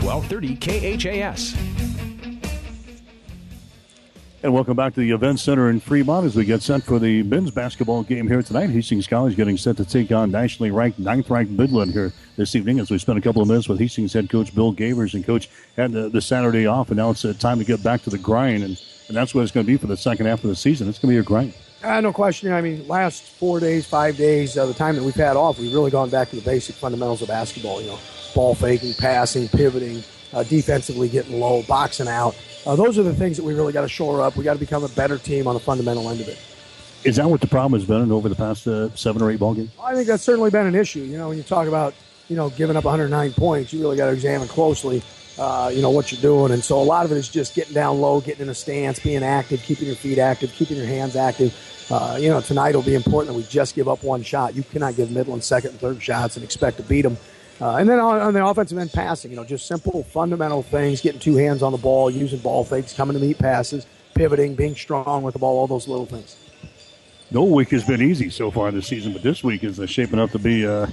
1230 KHAS. And welcome back to the Event Center in Fremont as we get set for the men's basketball game here tonight. Hastings College getting set to take on nationally ranked, 9th-ranked Midland here this evening as we spend a couple of minutes with Hastings head coach Bill Gavers. And Coach had the Saturday off, and now it's time to get back to the grind, and that's what it's going to be for the second half of the season. It's going to be a grind. No question. I mean, last 4 days, 5 days, the time that we've had off, we've really gone back to the basic fundamentals of basketball. You know, ball faking, passing, pivoting, defensively getting low, boxing out. Those are the things that we really got to shore up. We got to become a better team on the fundamental end of it. Is that what the problem has been over the past 7 or 8 ball games? I think that's certainly been an issue. You know, when you talk about, giving up 109 points, you really got to examine closely, what you're doing. And so a lot of it is just getting down low, getting in a stance, being active, keeping your feet active, keeping your hands active. Tonight will be important that we just give up one shot. You cannot give Midland second and third shots and expect to beat them. And then on the offensive end, passing, just simple, fundamental things, getting 2 hands on the ball, using ball fakes, coming to meet passes, pivoting, being strong with the ball, all those little things. No week has been easy so far this season, but this week is shaping up to be a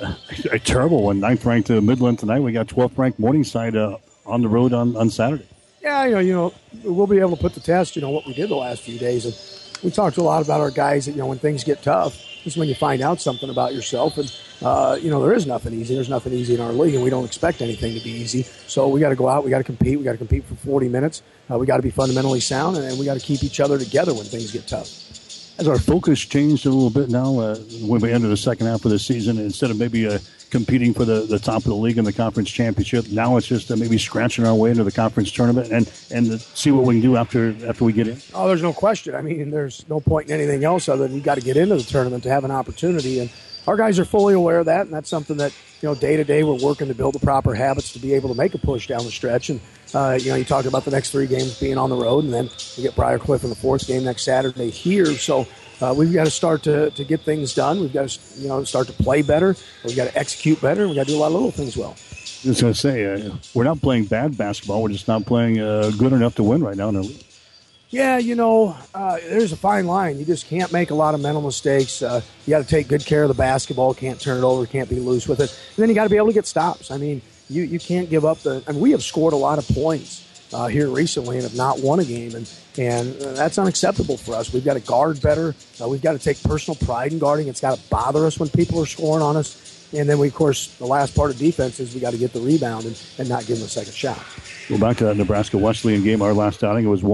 terrible one. 9th-ranked Midland tonight. We got 12th-ranked Morningside on the road on Saturday. Yeah, we'll be able to put to test, what we did the last few days. And we talked a lot about our guys that, when things get tough, this is when you find out something about yourself. And, there is nothing easy. There's nothing easy in our league, and we don't expect anything to be easy. So we got to go out. We got to compete. We got to compete for 40 minutes. We got to be fundamentally sound, and we got to keep each other together when things get tough. Has our focus changed a little bit now when we enter the second half of the season? Instead of maybe competing for the top of the league in the conference championship, now it's just maybe scratching our way into the conference tournament and see what we can do after we get in? Oh, there's no question. I mean, there's no point in anything else other than you got to get into the tournament to have an opportunity. And our guys are fully aware of that, and that's something that, day to day we're working to build the proper habits to be able to make a push down the stretch. And, you talked about the next 3 games being on the road, and then we get Briarcliff in the 4th game next Saturday here. So we've got to start to get things done. We've got to, start to play better. We've got to execute better. We've got to do a lot of little things well. I was going to say, we're not playing bad basketball. We're just not playing good enough to win right now in our league. Yeah, there's a fine line. You just can't make a lot of mental mistakes. You got to take good care of the basketball. Can't turn it over. Can't be loose with it. And then you got to be able to get stops. I mean, you can't give up we have scored a lot of points here recently and have not won a game, and that's unacceptable for us. We've got to guard better. We've got to take personal pride in guarding. It's got to bother us when people are scoring on us. And then, of course, the last part of defense is we got to get the rebound and not give them a second shot. Go back to that Nebraska Wesleyan game, our last outing. It was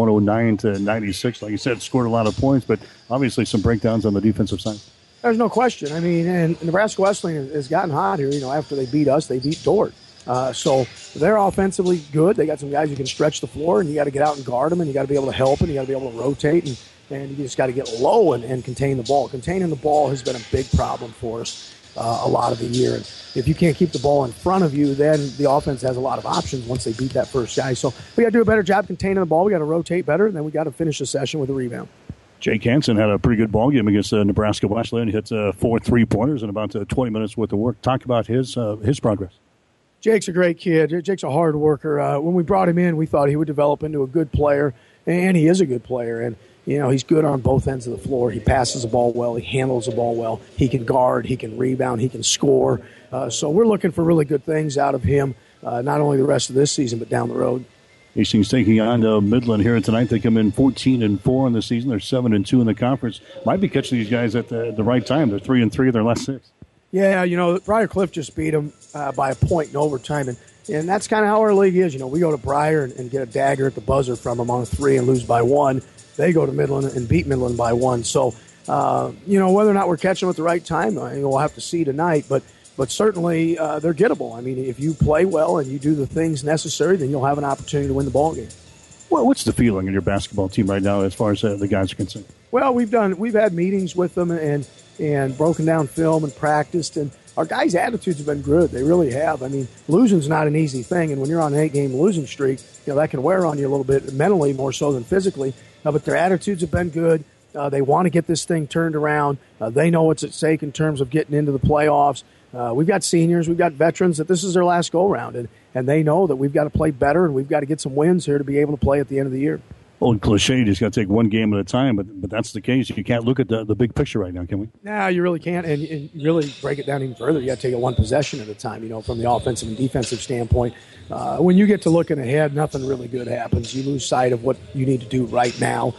109-96. Like you said, scored a lot of points, but obviously some breakdowns on the defensive side. There's no question. I mean, and Nebraska Wesleyan has gotten hot here. After they beat us, they beat Dort. So they're offensively good. They got some guys who can stretch the floor, and you got to get out and guard them, and you got to be able to help, and you got to be able to rotate, and you just got to get low and contain the ball. Containing the ball has been a big problem for us a lot of the year. And if you can't keep the ball in front of you, then the offense has a lot of options once they beat that first guy. So we got to do a better job containing the ball. We got to rotate better, and then we got to finish the session with a rebound. Jake Hansen had a pretty good ball game against Nebraska Wesleyan. He hit 4 3-pointers in about 20 minutes worth of work. Talk about his progress. Jake's a great kid. Jake's a hard worker. When we brought him in, we thought he would develop into a good player, and he is a good player. And he's good on both ends of the floor. He passes the ball well. He handles the ball well. He can guard. He can rebound. He can score. So we're looking for really good things out of him, not only the rest of this season, but down the road. Hastings taking on Midland here tonight. They come in 14-4 in the season. They're 7-2 in the conference. Might be catching these guys at the right time. They're 3-3 of their last 6. Yeah, Briarcliff just beat them by a point in overtime, and that's kind of how our league is. We go to Briar and get a dagger at the buzzer from them on a 3 and lose by 1. They go to Midland and beat Midland by 1. So, whether or not we're catching them at the right time, we'll have to see tonight. But certainly they're gettable. I mean, if you play well and you do the things necessary, then you'll have an opportunity to win the ball game. Well, what's the feeling in your basketball team right now as far as the guys are concerned? Well, we've had meetings with them and broken down film and practiced, and our guys' attitudes have been good. They really have. I mean, losing's not an easy thing, and when you're on an 8-game losing streak, that can wear on you a little bit mentally more so than physically. But their attitudes have been good. They want to get this thing turned around. They know what's at stake in terms of getting into the playoffs. We've got seniors, we've got veterans that this is their last go-round, and they know that we've got to play better and we've got to get some wins here to be able to play at the end of the year. Old cliche, you just got to take one game at a time, but that's the case. You can't look at the big picture right now, can we? No, you really can't, and you really break it down even further. You got to take it one possession at a time, from the offensive and defensive standpoint. When you get to looking ahead, nothing really good happens. You lose sight of what you need to do right now.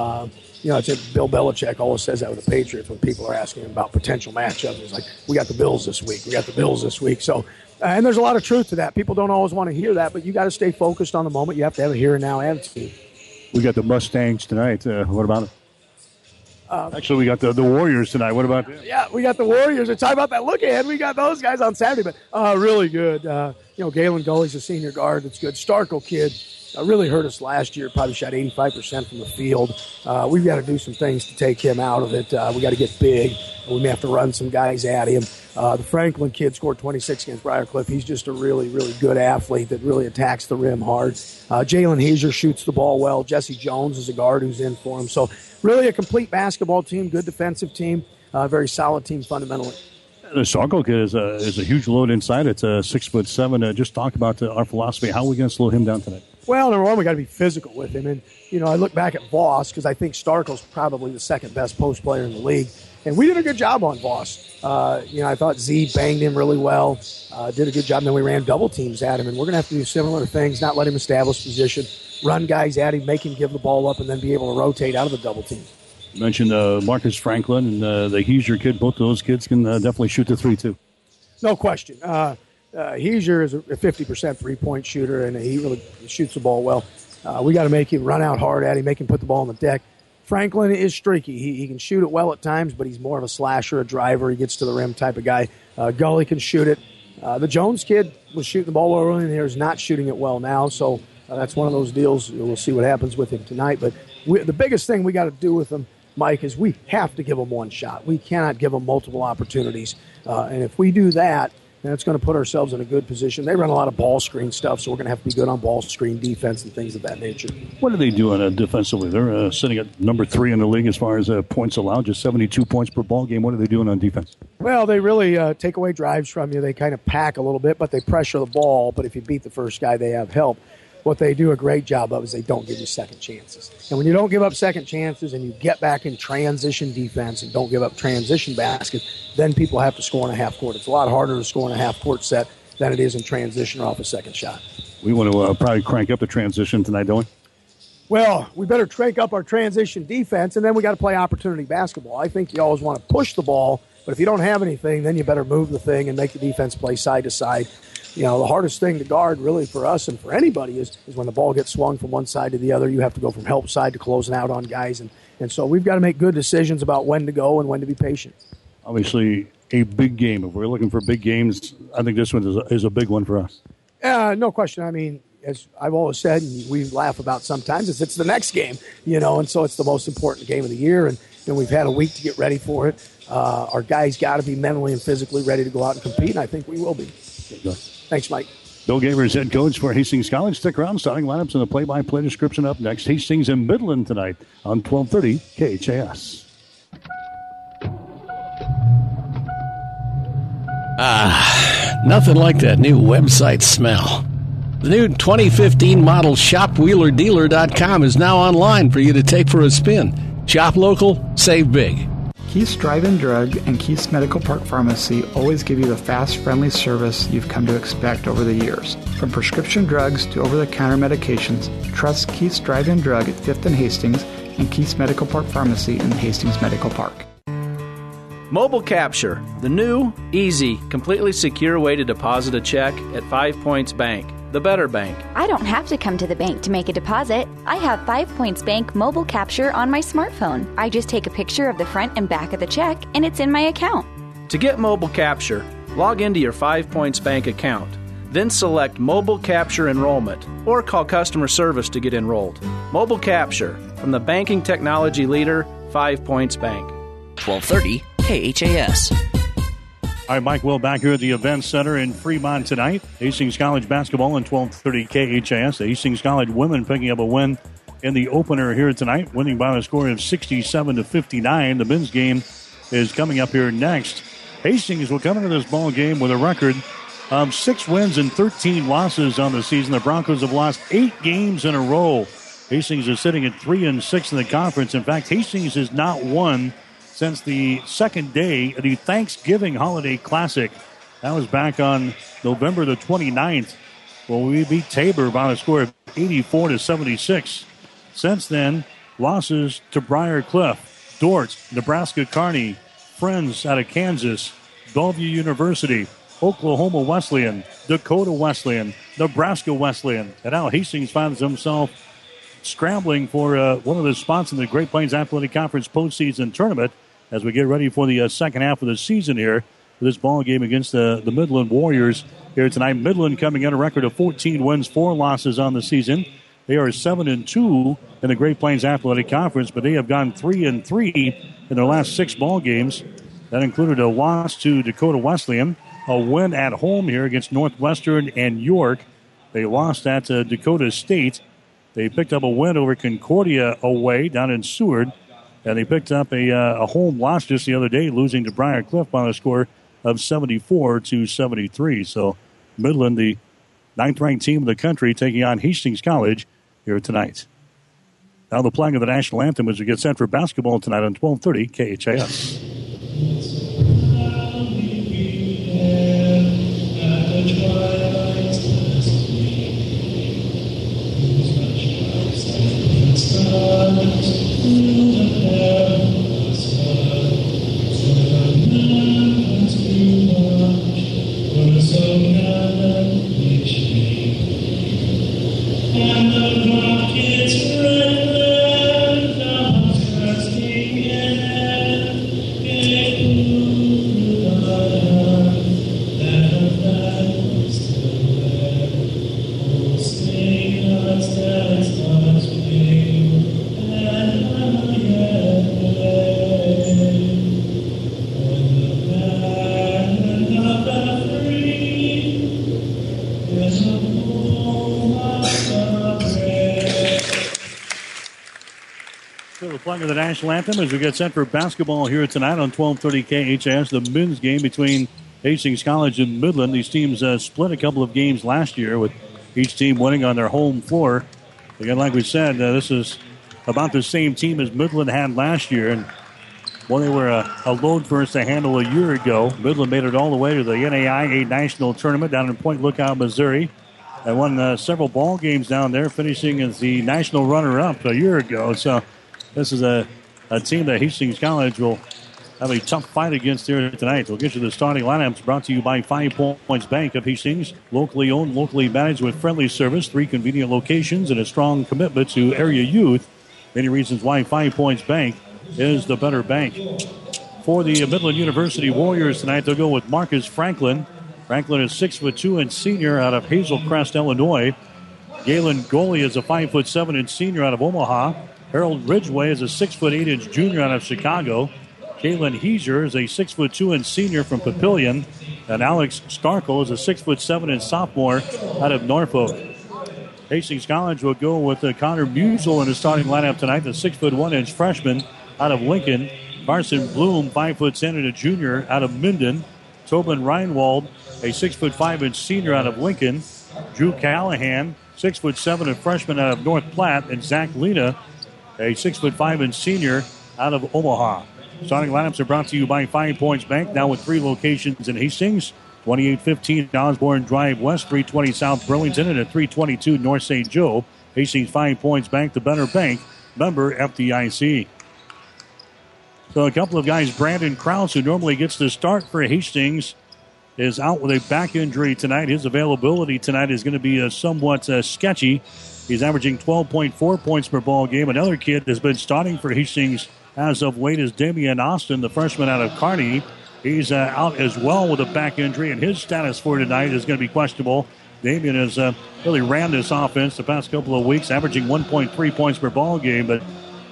It's Bill Belichick always says that with the Patriots when people are asking him about potential matchups. It's like, we got the Bills this week. We got the Bills this week. So, and there's a lot of truth to that. People don't always want to hear that, but you got to stay focused on the moment. You have to have a here and now attitude. We got the Mustangs tonight. What about it? Actually, we got the Warriors tonight. What about them? Yeah, we got the Warriors. We're talking about that look ahead. We got those guys on Saturday, but really good. Galen Gully's a senior guard that's good. Starkle kid really hurt us last year. Probably shot 85% from the field. We've got to do some things to take him out of it. We got to get big. We may have to run some guys at him. The Franklin kid scored 26 against Briarcliff. He's just a really, really good athlete that really attacks the rim hard. Jalen Hazer shoots the ball well. Jesse Jones is a guard who's in for him. So really a complete basketball team, good defensive team, very solid team fundamentally. The Starkle kid is a huge load inside. It's 6'7". Just talk about our philosophy. How are we going to slow him down tonight? Well, number one, we got to be physical with him. And, I look back at Voss because I think Starkle's probably the second best post player in the league. And we did a good job on Voss. I thought Z banged him really well, did a good job. And then we ran double teams at him. And we're going to have to do similar things, not let him establish position, run guys at him, make him give the ball up, and then be able to rotate out of the double team. You mentioned Marcus Franklin and the Heezer kid. Both of those kids can definitely shoot the three, too. No question. Heezer is a 50% three-point shooter, and he really shoots the ball well. We got to make him run out hard at him, make him put the ball on the deck. Franklin is streaky. He can shoot it well at times, but he's more of a slasher, a driver. He gets to the rim type of guy. Gully can shoot it. The Jones kid was shooting the ball early in the year, is not shooting it well now, so that's one of those deals. We'll see what happens with him tonight. But the biggest thing we got to do with him, Mike, is we have to give him one shot. We cannot give him multiple opportunities. And if we do that, then it's going to put ourselves in a good position. They run a lot of ball screen stuff, so we're going to have to be good on ball screen defense and things of that nature. What are they doing defensively? They're sitting at number 3 in the league as far as points allowed, just 72 points per ball game. What are they doing on defense? Well, they really take away drives from you. They kind of pack a little bit, but they pressure the ball. But if you beat the first guy, they have help. What they do a great job of is they don't give you second chances. And when you don't give up second chances and you get back in transition defense and don't give up transition baskets, then people have to score in a half court. It's a lot harder to score in a half court set than it is in transition or off a second shot. We want to probably crank up the transition tonight, don't we? Well, we better crank up our transition defense, and then we got to play opportunity basketball. I think you always want to push the ball, but if you don't have anything, then you better move the thing and make the defense play side to side. The hardest thing to guard really for us and for anybody is when the ball gets swung from one side to the other. You have to go from help side to closing out on guys. And so we've got to make good decisions about when to go and when to be patient. Obviously, a big game. If we're looking for big games, I think this one is a big one for us. No question. I mean, as I've always said, and we laugh about sometimes, it's the next game, and so it's the most important game of the year. And we've had a week to get ready for it. Our guys got to be mentally and physically ready to go out and compete, and I think we will be. Thanks, Mike. Bill Gavers, head coach for Hastings College. Stick around. Starting lineups and the play-by-play description up next. Hastings and Midland tonight on 1230 KHAS. Nothing like that new website smell. The new 2015 model ShopWheelerDealer.com is now online for you to take for a spin. Shop local, save big. Keith's Drive-In Drug and Keith's Medical Park Pharmacy always give you the fast, friendly service you've come to expect over the years. From prescription drugs to over-the-counter medications, trust Keith's Drive-In Drug at 5th and Hastings and Keith's Medical Park Pharmacy in Hastings Medical Park. Mobile Capture, the new, easy, completely secure way to deposit a check at 5 Points Bank, the better bank. I don't have to come to the bank to make a deposit. I have 5 Points Bank Mobile Capture on my smartphone. I just take a picture of the front and back of the check, and it's in my account. To get Mobile Capture, log into your 5 Points Bank account. Then select Mobile Capture Enrollment, or call customer service to get enrolled. Mobile Capture, from the banking technology leader, 5 Points Bank. 1230 KHAS. All right, Mike Will back here at the Event Center in Fremont tonight. Hastings College basketball on 1230 KHAS. The Hastings College women picking up a win in the opener here tonight, winning by a score of 67-59. The men's game is coming up here next. Hastings will come into this ball game with a record of 6 wins and 13 losses on the season. The Broncos have lost 8 games in a row. Hastings is sitting at 3-6 in the conference. In fact, Hastings has not won since the second day of the Thanksgiving Holiday Classic. That was back on November the 29th, when we beat Tabor by a score of 84-76. Since then, losses to Briar Cliff, Dort, Nebraska Kearney, Friends out of Kansas, Bellevue University, Oklahoma Wesleyan, Dakota Wesleyan, Nebraska Wesleyan. And now Hastings finds himself scrambling for one of the spots in the Great Plains Athletic Conference postseason tournament as we get ready for the second half of the season here for this ball game against the Midland Warriors here tonight. Midland coming in a record of 14 wins, 4 losses on the season. They are 7-2 in the Great Plains Athletic Conference, but they have gone 3-3 in their last 6 ball games. That included a loss to Dakota Wesleyan, a win at home here against Northwestern and York. They lost at Dakota State. They picked up a win over Concordia away down in Seward, and they picked up a home loss just the other day, losing to Briar Cliff by a score of 74-73. So Midland, the 9th-ranked team in the country, taking on Hastings College here tonight. Now the playing of the national anthem as we get set for basketball tonight on 1230 KHAS. Of the national anthem as we get set for basketball here tonight on 1230 KHAS. The men's game between Hastings College and Midland. These teams split a couple of games last year with each team winning on their home floor. Again, like we said, this is about the same team as Midland had last year. And well, they were a load for us to handle a year ago. Midland made it all the way to the NAIA National Tournament down in Point Lookout, Missouri. And won several ball games down there, finishing as the national runner-up a year ago. So this is a team that Hastings College will have a tough fight against here tonight. We'll get you the starting lineups brought to you by 5 Points Bank of Hastings. Locally owned, locally managed with friendly service, 3 convenient locations, and a strong commitment to area youth. Many reasons why 5 Points Bank is the better bank. For the Midland University Warriors tonight, they'll go with Marcus Franklin. Franklin is 6'2" and senior out of Hazel Crest, Illinois. Galen Goley is a 5'7" and senior out of Omaha. Harold Ridgway is a 6'8" junior out of Chicago. Kalen Heiser is a 6'2" and senior from Papillion. And Alex Starkle is a 6'7" and sophomore out of Norfolk. Hastings College will go with Connor Musel in the starting lineup tonight, the 6'1" freshman out of Lincoln. Carson Bloom, 5'10" and a junior out of Minden. Tobin Reinwald, a 6'5" senior out of Lincoln. Drew Callahan, 6'7" and freshman out of North Platte. And Zach Lena, a 6'5" and senior out of Omaha. Starting lineups are brought to you by 5 Points Bank, now with 3 locations in Hastings. 2815 Osborne Drive West, 320 South Burlington, and at 322 North St. Joe. Hastings 5 Points Bank, the better bank, member FDIC. So a couple of guys, Brandon Krause, who normally gets the start for Hastings, is out with a back injury tonight. His availability tonight is going to be somewhat sketchy. He's averaging 12.4 points per ball game. Another kid has been starting for Hastings as of late is Damian Austin, the freshman out of Kearney. He's out as well with a back injury, and his status for tonight is going to be questionable. Damian has really ran this offense the past couple of weeks, averaging 1.3 points per ball game, but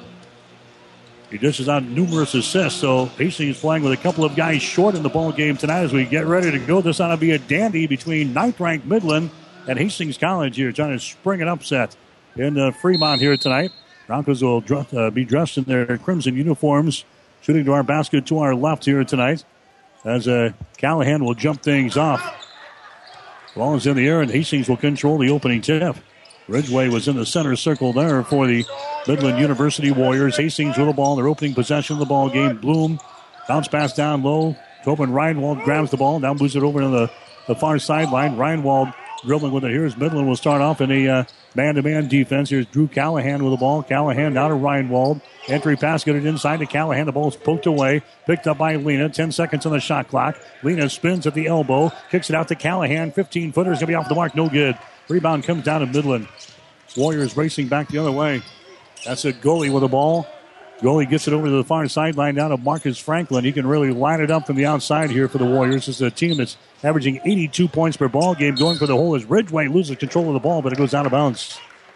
he dishes out numerous assists. So Hastings playing with a couple of guys short in the ball game tonight as we get ready to go. This ought to be a dandy between 9th-ranked Midland and Hastings College here, trying to spring an upset in Fremont here tonight. Broncos will be dressed in their crimson uniforms, shooting to our basket to our left here tonight as Callahan will jump things off. Ball is in the air, and Hastings will control the opening tip. Ridgeway was in the center circle there for the Midland University Warriors. Hastings with the ball, their opening possession of the ball game. Bloom, bounce pass down low. Tobin Reinwald grabs the ball, now moves it over to the far sideline. Reinwald dribbling with it. Here's Midland will start off in a man-to-man defense. Here's Drew Callahan with the ball. Callahan down to Reinwald. Entry pass, get it inside to Callahan. The ball's poked away. Picked up by Lena. 10 seconds on the shot clock. Lena spins at the elbow. Kicks it out to Callahan. 15-footer is going to be off the mark. No good. Rebound comes down to Midland. Warriors racing back the other way. That's a goalie with the ball. Goalie gets it over to the far sideline down to Marcus Franklin. He can really line it up from the outside here for the Warriors. This is a team that's averaging 82 points per ball game. Going for the hole as Ridgeway loses control of the ball, but it goes out of bounds.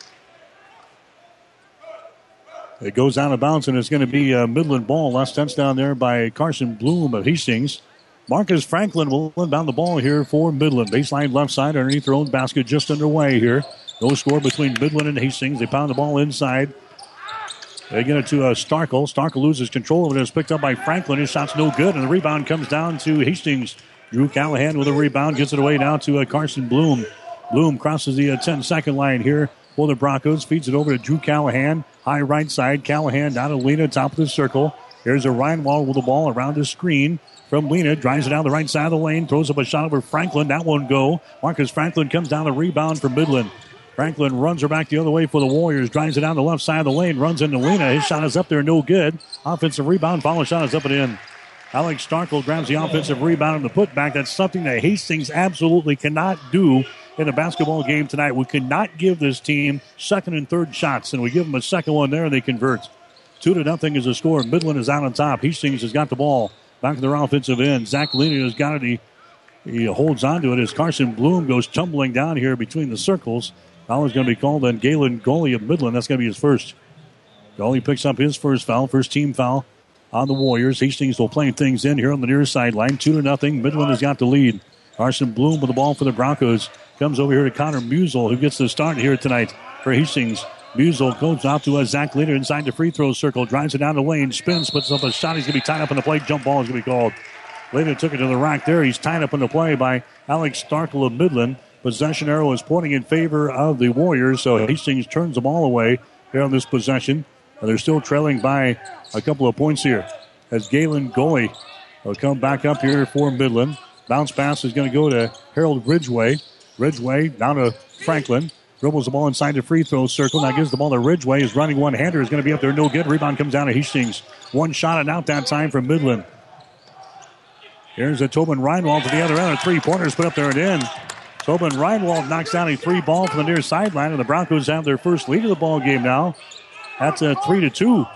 It goes out of bounds, and it's going to be a Midland ball. Last touchdown there by Carson Bloom of Hastings. Marcus Franklin will inbound the ball here for Midland. Baseline left side underneath their own basket, just underway here. No score between Midland and Hastings. They pound the ball inside. They get it to Starkle. Starkle loses control of it. It's picked up by Franklin. His shot's no good, and the rebound comes down to Hastings. Drew Callahan with a rebound. Gets it away now to Carson Bloom. Bloom crosses the 10-second line here for the Broncos. Feeds it over to Drew Callahan. High right side. Callahan down to Lena, top of the circle. Here's a Reinwald with the ball around the screen from Lena. Drives it down the right side of the lane. Throws up a shot over Franklin. That won't go. Marcus Franklin comes down the rebound for Midland. Franklin runs her back the other way for the Warriors. Drives it down the left side of the lane. Runs into Lena. His shot is up there. No good. Offensive rebound. Follow shot is up and in. Alex Starkle grabs the offensive rebound and the putback. That's something that Hastings absolutely cannot do in a basketball game tonight. We cannot give this team second and third shots, and we give them a second one there, and they convert. 2-0 is the score. Midland is out on top. Hastings has got the ball back to their offensive end. Zach Lena has got it. He holds on to it as Carson Bloom goes tumbling down here between the circles. Foul is going to be called on Galen Goley of Midland. That's going to be his first. Goley picks up his first foul, first team foul on the Warriors. Hastings will play things in here on the near sideline. 2-0. Midland has got the lead. Carson Bloom with the ball for the Broncos. Comes over here to Connor Musel, who gets the start here tonight for Hastings. Musel goes off to Zach Lena inside the free throw circle. Drives it down the lane. Spins, puts up a shot. He's going to be tied up in the play. Jump ball is going to be called. Lena took it to the rack there. He's tied up in the play by Alex Starkle of Midland. Possession arrow is pointing in favor of the Warriors, so Hastings turns the ball away here on this possession. And they're still trailing by a couple of points here. As Galen Goley will come back up here for Midland. Bounce pass is going to go to Harold Ridgeway. Ridgeway down to Franklin. Dribbles the ball inside the free throw circle. Now gives the ball to Ridgeway. His running one-hander is going to be up there. No good. Rebound comes down to Hastings. One shot and out that time from Midland. Here's a Tobin Reinwald to the other end. 3-pointers put up there and in. Tobin Reinwald knocks down a 3-ball from the near sideline, and the Broncos have their first lead of the ball game now. That's a 3-2.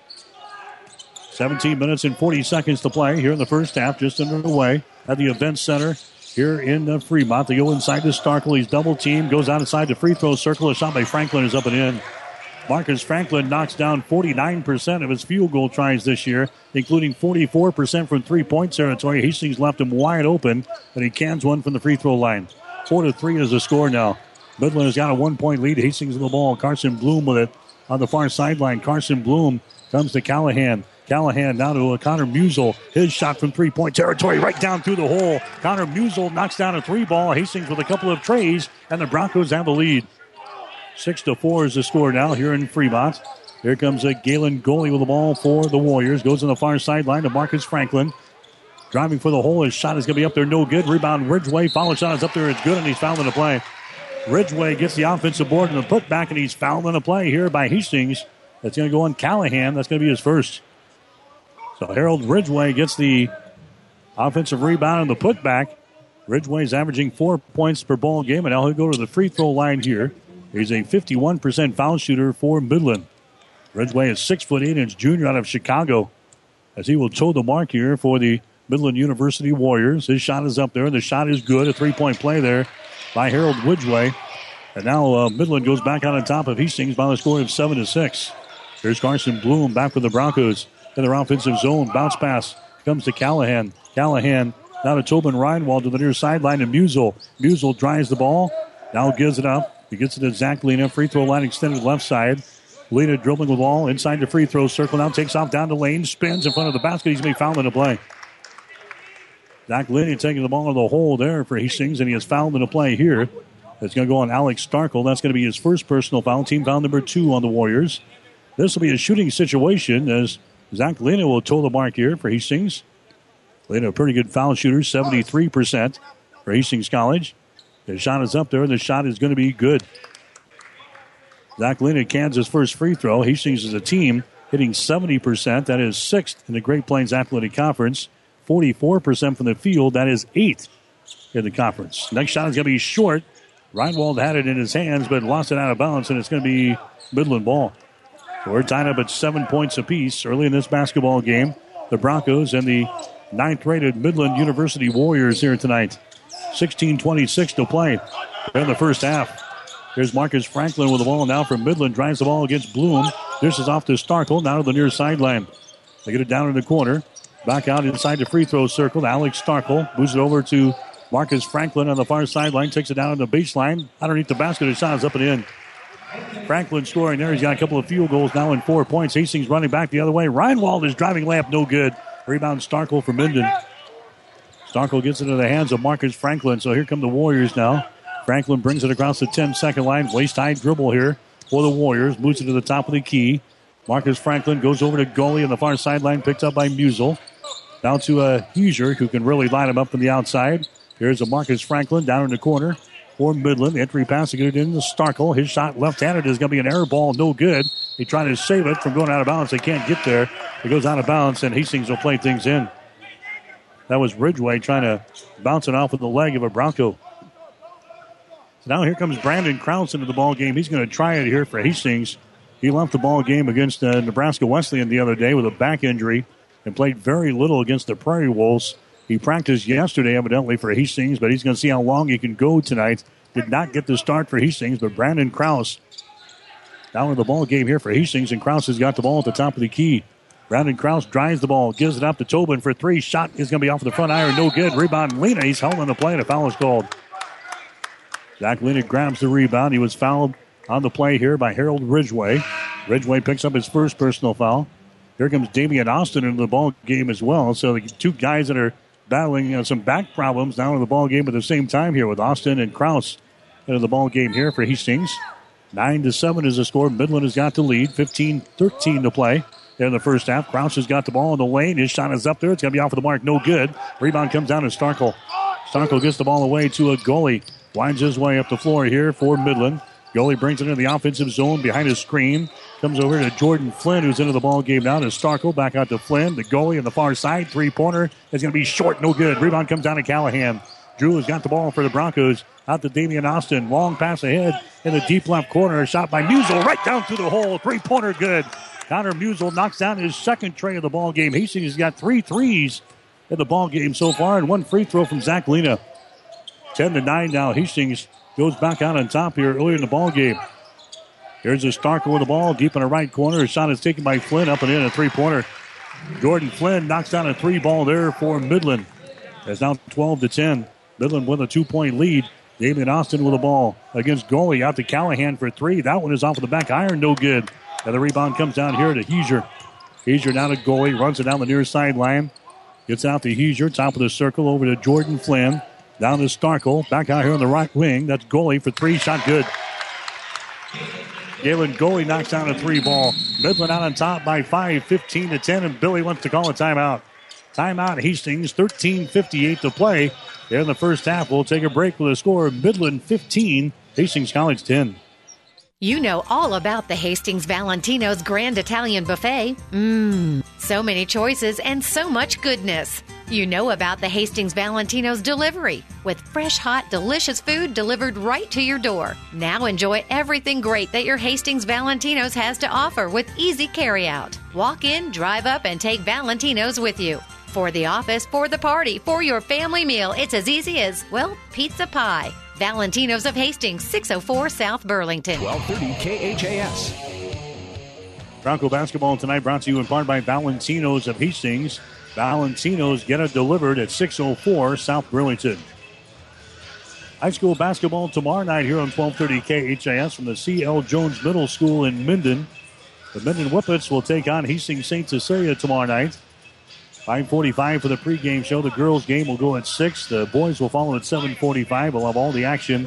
17 minutes and 40 seconds to play here in the first half, just underway at the Event Center here in Fremont. They go inside to Starkle. He's double teamed, goes outside the free throw circle. A shot by Franklin is up and in. Marcus Franklin knocks down 49% of his field goal tries this year, including 44% from three-point territory. Hastings left him wide open, and he cans one from the free throw line. 4-3 is the score now. Midland has got a 1-point lead. Hastings with the ball. Carson Bloom with it on the far sideline. Carson Bloom comes to Callahan. Callahan now to Connor Musel. His shot from three-point territory right down through the hole. Connor Musel knocks down a 3-ball. Hastings with a couple of trays, and the Broncos have the lead. 6-4 is the score now here in Fremont. Here comes Galen Goley with the ball for the Warriors. Goes on the far sideline to Marcus Franklin. Driving for the hole. His shot is going to be up there. No good. Rebound Ridgeway. Follow shot is up there. It's good, and he's fouled in the play. Ridgeway gets the offensive board and the putback, and he's fouled in the play here by Hastings. That's going to go on Callahan. That's going to be his first. So Harold Ridgeway gets the offensive rebound and the putback. Ridgeway's averaging 4 points per ball game, and now he'll go to the free throw line here. He's a 51% foul shooter for Midland. Ridgeway is 6'8" and junior out of Chicago, as he will toe the mark here for the Midland University Warriors. His shot is up there, and the shot is good. A 3-point play there by Harold Ridgeway. And now Midland goes back out on top of Hastings by the score of 7-6. Here's Carson Bloom back with the Broncos in their offensive zone. Bounce pass comes to Callahan. Callahan now to Tobin Reinwald to the near sideline to Musel. Musel drives the ball. Now gives it up. He gets it to Zach Lena. Free throw line extended left side. Lena dribbling the ball inside the free throw circle. Now takes off down the lane. Spins in front of the basket. He's going to be fouled in the play. Zach Lena taking the ball in the hole there for Hastings, and he is fouled in the play here. It's going to go on Alex Starkle. That's going to be his first personal foul. Team foul number 2 on the Warriors. This will be a shooting situation as Zach Lena will toe the mark here for Hastings. Lena, a pretty good foul shooter, 73% for Hastings College. The shot is up there, and the shot is going to be good. Zach Lena, Kansas' first free throw. Hastings is a team hitting 70%. That is 6th in the Great Plains Athletic Conference. 44% from the field. That is 8th in the conference. Next shot is going to be short. Reinwald had it in his hands, but lost it out of bounds, and it's going to be Midland ball. So we're tied up at 7 points apiece early in this basketball game. The Broncos and the 9th-rated Midland University Warriors here tonight. 16:26 to play in the first half. Here's Marcus Franklin with the ball now from Midland. Drives the ball against Bloom. This is off to Starkle, now to the near sideline. They get it down in the corner. Back out inside the free throw circle to Alex Starkle. Moves it over to Marcus Franklin on the far sideline. Takes it down on the baseline. Underneath the basket, his shot is up and in. Franklin scoring there. He's got a couple of field goals now in 4 points. Hastings running back the other way. Reinwald is driving layup, no good. Rebound Starkle for Minden. Starkle gets it into the hands of Marcus Franklin. So here come the Warriors now. Franklin brings it across the 10-second line. Waist-high dribble here for the Warriors. Moves it to the top of the key. Marcus Franklin goes over to goalie on the far sideline. Picked up by Musel. Down to Heuser, who can really line him up from the outside. Here's a Marcus Franklin down in the corner for Midland. Entry pass to get it into Starkle. His shot left-handed is going to be an air ball. No good. They try to save it from going out of bounds. They can't get there. It goes out of bounds, and Hastings will play things in. That was Ridgway trying to bounce it off with the leg of a Bronco. So now here comes Brandon Krause into the ball game. He's going to try it here for Hastings. He left the ball game against Nebraska Wesleyan the other day with a back injury and played very little against the Prairie Wolves. He practiced yesterday, evidently, for Hastings, but he's going to see how long he can go tonight. Did not get the start for Hastings, but Brandon Krause down in the ball game here for Hastings, and Krause has got the ball at the top of the key. Brandon Krause drives the ball, gives it up to Tobin for 3. Shot is going to be off the front iron, no good. Rebound, Lena. He's held on the play, and a foul is called. Zach Lena grabs the rebound. He was fouled on the play here by Harold Ridgway. Ridgway picks up his first personal foul. Here comes Damian Austin into the ball game as well. So the two guys that are battling some back problems now in the ball game at the same time here with Austin and Krause into the ball game here for Hastings. 9-7 is the score. Midland has got the lead. 15-13 to play in the first half. Krause has got the ball in the lane. His shot is up there. It's going to be off of the mark. No good. Rebound comes down to Starkle. Starkle gets the ball away to a goalie. Winds his way up the floor here for Midland. Goalie brings it into the offensive zone behind his screen. Comes over to Jordan Flynn, who's into the ball game now to Starkle. Back out to Flynn. The goalie on the far side. 3-pointer is going to be short. No good. Rebound comes down to Callahan. Drew has got the ball for the Broncos. Out to Damian Austin. Long pass ahead in the deep left corner. A shot by Musel right down through the hole. 3-pointer good. Connor Musel knocks down his second tray of the ball game. Hastings has got 3 threes in the ball game so far, and 1 free throw from Zach Lena. 10-9 now. Hastings goes back out on top here earlier in the ball game. Here's a Starkle with the ball deep in the right corner. His shot is taken by Flynn up and in, a 3-pointer. Jordan Flynn knocks down a 3-ball there for Midland. It's now 12-10. Midland with a 2-point lead. Damian Austin with the ball against goalie out to Callahan for 3. That one is off of the back iron, no good. And the rebound comes down here to Heuser. Heuser down to goalie, runs it down the near sideline. Gets out to Heuser, top of the circle, over to Jordan Flynn. Down to Starkle, back out here on the right wing. That's goalie for 3, shot good. Galen goalie knocks down a 3-ball. Midland out on top by 5, 15-10, and Billy wants to call a timeout. Timeout Hastings, 13:58 to play. In the first half, we'll take a break with a score of Midland 15, Hastings College 10. You know all about the Hastings Valentino's Grand Italian Buffet. So many choices and so much goodness. You know about the Hastings Valentino's delivery with fresh, hot, delicious food delivered right to your door. Now enjoy everything great that your Hastings Valentino's has to offer with easy carryout. Walk in, drive up, and take Valentino's with you. For the office, for the party, for your family meal, it's as easy as, well, pizza pie. Valentino's of Hastings, 604 South Burlington. 1230 KHAS. Bronco basketball tonight brought to you in part by Valentino's of Hastings. Valentino's get it delivered at 604 South Burlington. High school basketball tomorrow night here on 1230 KHAS from the C.L. Jones Middle School in Minden. The Minden Whippets will take on Hastings St. Cecilia tomorrow night. 5:45 for the pregame show. The girls' game will go at 6. The boys will follow at 7:45. We'll have all the action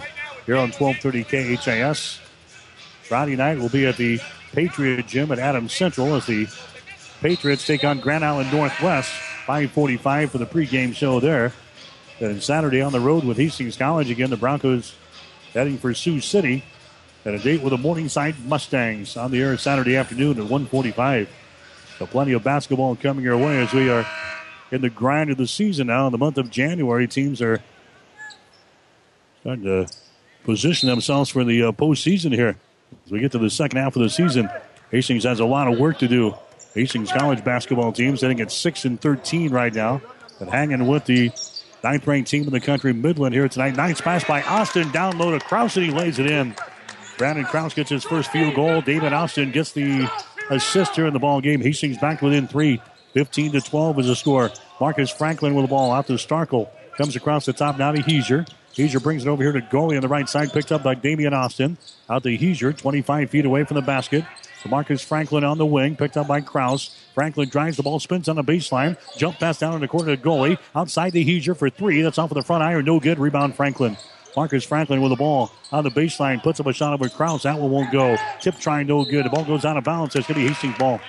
here on 1230 KHAS. Friday night will be at the Patriot Gym at Adams Central as the Patriots take on Grand Island Northwest. 5:45 for the pregame show there. Then Saturday on the road with Hastings College. Again, the Broncos heading for Sioux City at a date with the Morningside Mustangs on the air Saturday afternoon at 1:45. So plenty of basketball coming your way as we are in the grind of the season now. In the month of January, teams are starting to position themselves for the postseason here. As we get to the second half of the season, Hastings has a lot of work to do. Hastings College basketball team sitting at 6-13 right now, but hanging with the 9th-ranked team in the country, Midland, here tonight. Nice pass by Austin, down low to Krause, and he lays it in. Brandon Krause gets his first field goal. David Austin gets the assist here in the ball game. Hastings back within 3. 15-12 is the score. Marcus Franklin with the ball out to Starkle. Comes across the top now to Heiser. Heiser brings it over here to Goalie on the right side, picked up by Damian Austin. Out to Heiser, 25 feet away from the basket. So Marcus Franklin on the wing, picked up by Krause. Franklin drives the ball, spins on the baseline. Jump pass down in the corner to Goalie. Outside to Heiser for 3. That's off of the front iron. No good. Rebound Franklin. Marcus Franklin with the ball on the baseline. Puts up a shot over Krause. That one won't go. Tip try, no good. The ball goes out of bounds. It's going to be Hastings ball.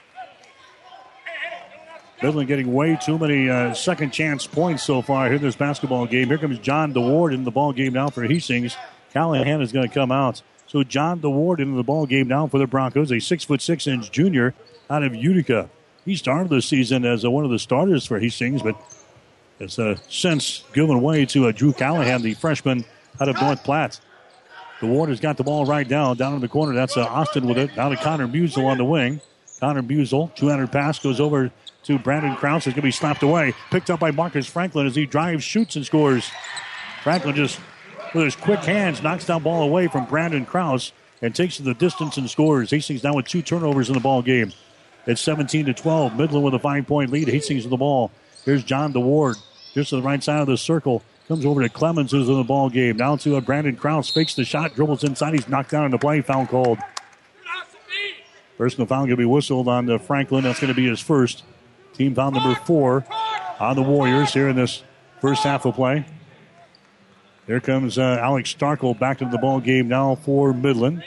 Midland getting way too many second chance points so far here in this basketball game. Here comes John DeWard in the ball game now for Hastings. Callahan is going to come out. So John DeWard into the ball game now for the Broncos, a 6'6" junior out of Utica. He started the season as one of the starters for Hastings, but has since given way to Drew Callahan, the freshman out of North Platte. DeWard has got the ball right down in the corner. That's Austin with it. Now to Connor Musel on the wing. Connor Musel, 200 pass, goes over to Brandon Krause. It's going to be slapped away. Picked up by Marcus Franklin as he drives, shoots, and scores. Franklin just, with his quick hands, knocks down ball away from Brandon Krause and takes it the distance and scores. Hastings now with 2 turnovers in the ball game. It's 17-12. Midland with a 5-point lead. Hastings with the ball. Here's John DeWard just to the right side of the circle. Comes over to Clemens, who's in the ball game. Now to Brandon Krause. Fakes the shot, dribbles inside. He's knocked down in the play. Foul called. Personal foul going to be whistled on Franklin. That's going to be his first. Team foul number 4 on the Warriors here in this first half of play. Here comes Alex Starkle back into the ball game now for Midland.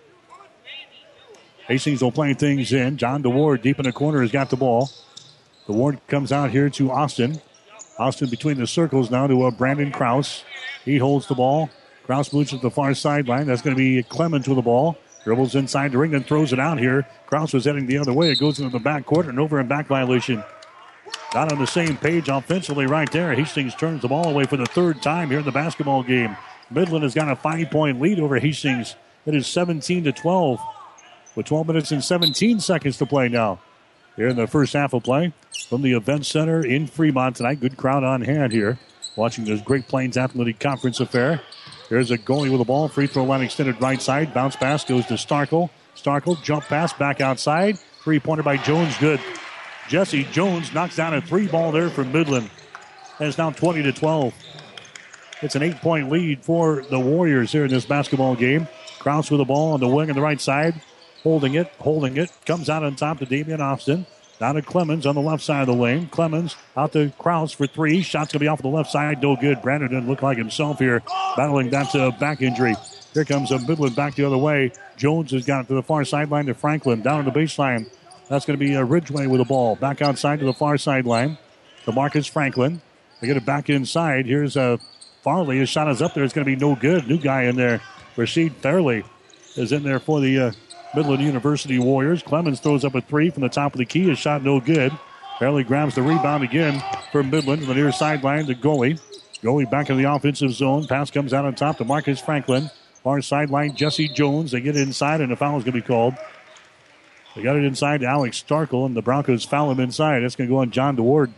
Hastings will play things in. John DeWard deep in the corner has got the ball. DeWard comes out here to Austin. Austin between the circles now to Brandon Krause. He holds the ball. Krause moves to the far sideline. That's going to be Clemens with the ball. Dribbles inside the ring and throws it out here. Krause was heading the other way. It goes into the backcourt and over and back violation. Not on the same page offensively right there. Hastings turns the ball away for the 3rd time here in the basketball game. Midland has got a 5-point lead over Hastings. It is 17-12 with 12 minutes and 17 seconds to play now. Here in the first half of play from the Event Center in Fremont tonight. Good crowd on hand here watching this Great Plains Athletic Conference affair. There's a goalie with the ball. Free throw line extended right side. Bounce pass goes to Starkle. Starkle jump pass back outside. 3-pointer by Jones. Good. Jesse Jones knocks down a 3-ball there for Midland. And it's now 20-12. It's an 8-point lead for the Warriors here in this basketball game. Krause with the ball on the wing on the right side. Holding it. Comes out on top to Damian Austin. Down to Clemens on the left side of the lane. Clemens out to Krause for 3. Shot's going to be off the left side. No good. Brandon doesn't look like himself here. Battling that back injury. Here comes Midland back the other way. Jones has got it to the far sideline to Franklin. Down on the baseline. That's going to be Ridgway with the ball. Back outside to the far sideline. To Marcus Franklin. They get it back inside. Here's Farley. His shot is up there. It's going to be no good. New guy in there. Rasheed Fairley is in there for the Midland University Warriors. Clemens throws up a 3 from the top of the key. His shot no good. Fairley grabs the rebound again for Midland to the near sideline to Goalie. Goalie back in the offensive zone. Pass comes out on top to Marcus Franklin. Far sideline, Jesse Jones. They get it inside, and a foul is going to be called. They got it inside to Alex Starkle, and the Broncos foul him inside. That's going to go on John DeWard.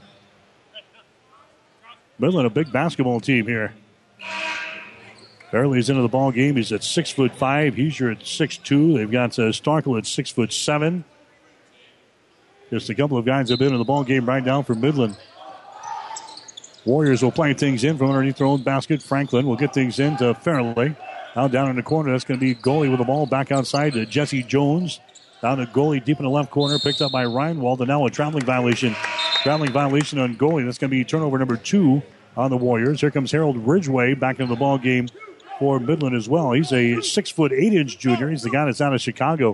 Midland, a big basketball team here. Fairley's into the ball game. He's at 6'5". Heiser at 6'2". They've got Starkle at 6'7". Just a couple of guys have been in the ball game right now for Midland. Warriors will play things in from underneath their own basket. Franklin will get things in to Fairley. Now down in the corner, that's going to be Goalie with the ball back outside to Jesse Jones. Down to Goalie deep in the left corner, picked up by Reinwald, and now a traveling violation. Traveling violation on Goalie. That's going to be turnover number 2 on the Warriors. Here comes Harold Ridgway back into the ball game for Midland as well. He's a 6'8" junior. He's the guy that's out of Chicago.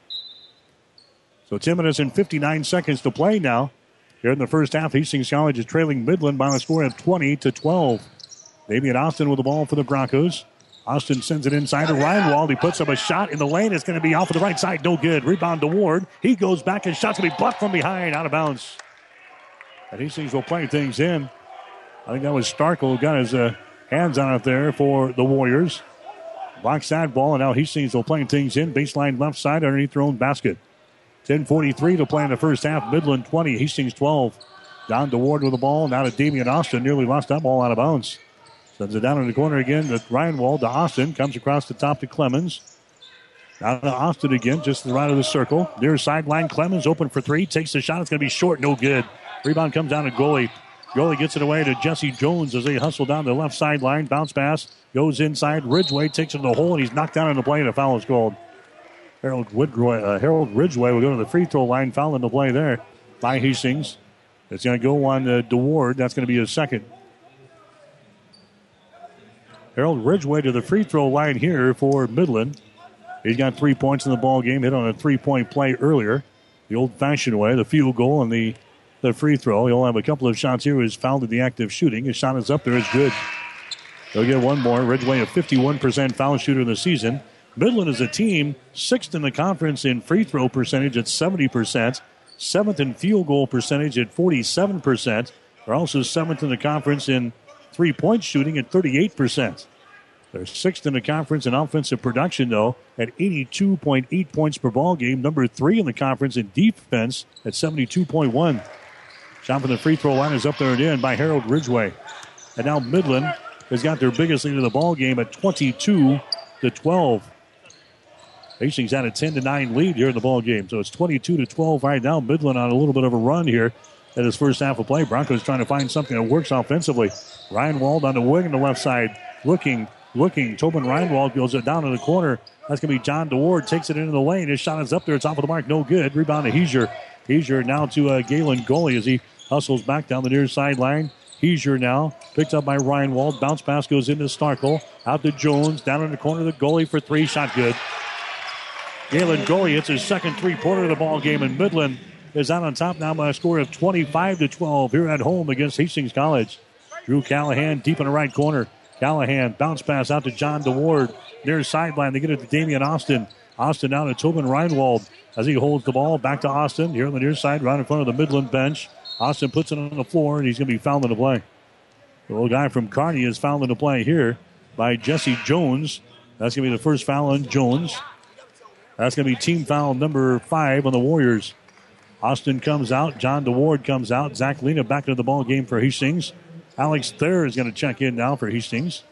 So 10 minutes and 59 seconds to play now. Here in the first half, Hastings College is trailing Midland by a score of 20-12. Damian Austin with the ball for the Broncos. Austin sends it inside to Reinwald. He puts up a shot in the lane. It's going to be off of the right side. No good. Rebound to Ward. He goes back and shot's going to be blocked from behind. Out of bounds. And Hastings will play things in. I think that was Starkle who got his hands on it there for the Warriors. Block side ball, and now Hastings will play things in. Baseline left side underneath their own basket. 10:43 to play in the first half. Midland 20, Hastings 12. Down to Ward with the ball. Now to Damian Austin. Nearly lost that ball out of bounds. Sends it down in the corner again to Reinwald. To Austin. Comes across the top to Clemens. Down to Austin again, just to the right of the circle. Near sideline, Clemens open for three. Takes the shot. It's going to be short. No good. Rebound comes down to Goalie. Goalie gets it away to Jesse Jones as they hustle down the left sideline. Bounce pass. Goes inside. Ridgeway takes it to the hole, and he's knocked down in the play, and a foul is called. Harold Ridgeway will go to the free throw line. Foul in the play there by Hastings. It's going to go on DeWard. That's going to be his second. Harold Ridgeway to the free throw line here for Midland. He's got 3 points in the ball game. Hit on a 3-point play earlier. The old-fashioned way, the field goal and the free throw. He'll have a couple of shots here. He's fouled in the active shooting. His shot is up there. It's good. They'll get one more. Ridgeway, a 51% foul shooter in the season. Midland is a team, 6th in the conference in free throw percentage at 70%, 7th in field goal percentage at 47%. They're also 7th in the conference in three-point shooting at 38%. They're 6th in the conference in offensive production, though, at 82.8 points per ball game. Number 3 in the conference in defense at 72.1. Shot from the free throw line is up there and in by Harold Ridgeway. And now Midland has got their biggest lead of the ball game at 22-12. Hastings had a 10-9 lead here in the ball game. So it's 22-12 right now. Midland on a little bit of a run here at his first half of play. Broncos trying to find something that works offensively. Reinwald on the wing on the left side. Looking. Tobin Reinwald goes it down in the corner. That's going to be John DeWard. Takes it into the lane. His shot is up there. It's off of the mark. No good. Rebound to Heesier. Heesier now to Galen Goalie as he hustles back down the near sideline. Heesier now picked up by Reinwald. Bounce pass goes into Starkle. Out to Jones. Down in the corner to the goalie for three. Shot good. Galen Goalie hits his second three-pointer of the ball game, and Midland is out on top now by a score of 25-12 here at home against Hastings College. Drew Callahan deep in the right corner. Callahan bounce pass out to John DeWard. Near sideline, they get it to Damian Austin. Austin down to Tobin Reinwald as he holds the ball back to Austin here on the near side, right in front of the Midland bench. Austin puts it on the floor, and he's going to be fouled in the play. The little guy from Kearney is fouled in the play here by Jesse Jones. That's going to be the first foul on Jones. That's going to be team foul number 5 on the Warriors. Austin comes out. John DeWard comes out. Zach Lena back into the ball game for Hastings. Alex Thayer is going to check in now for Hastings.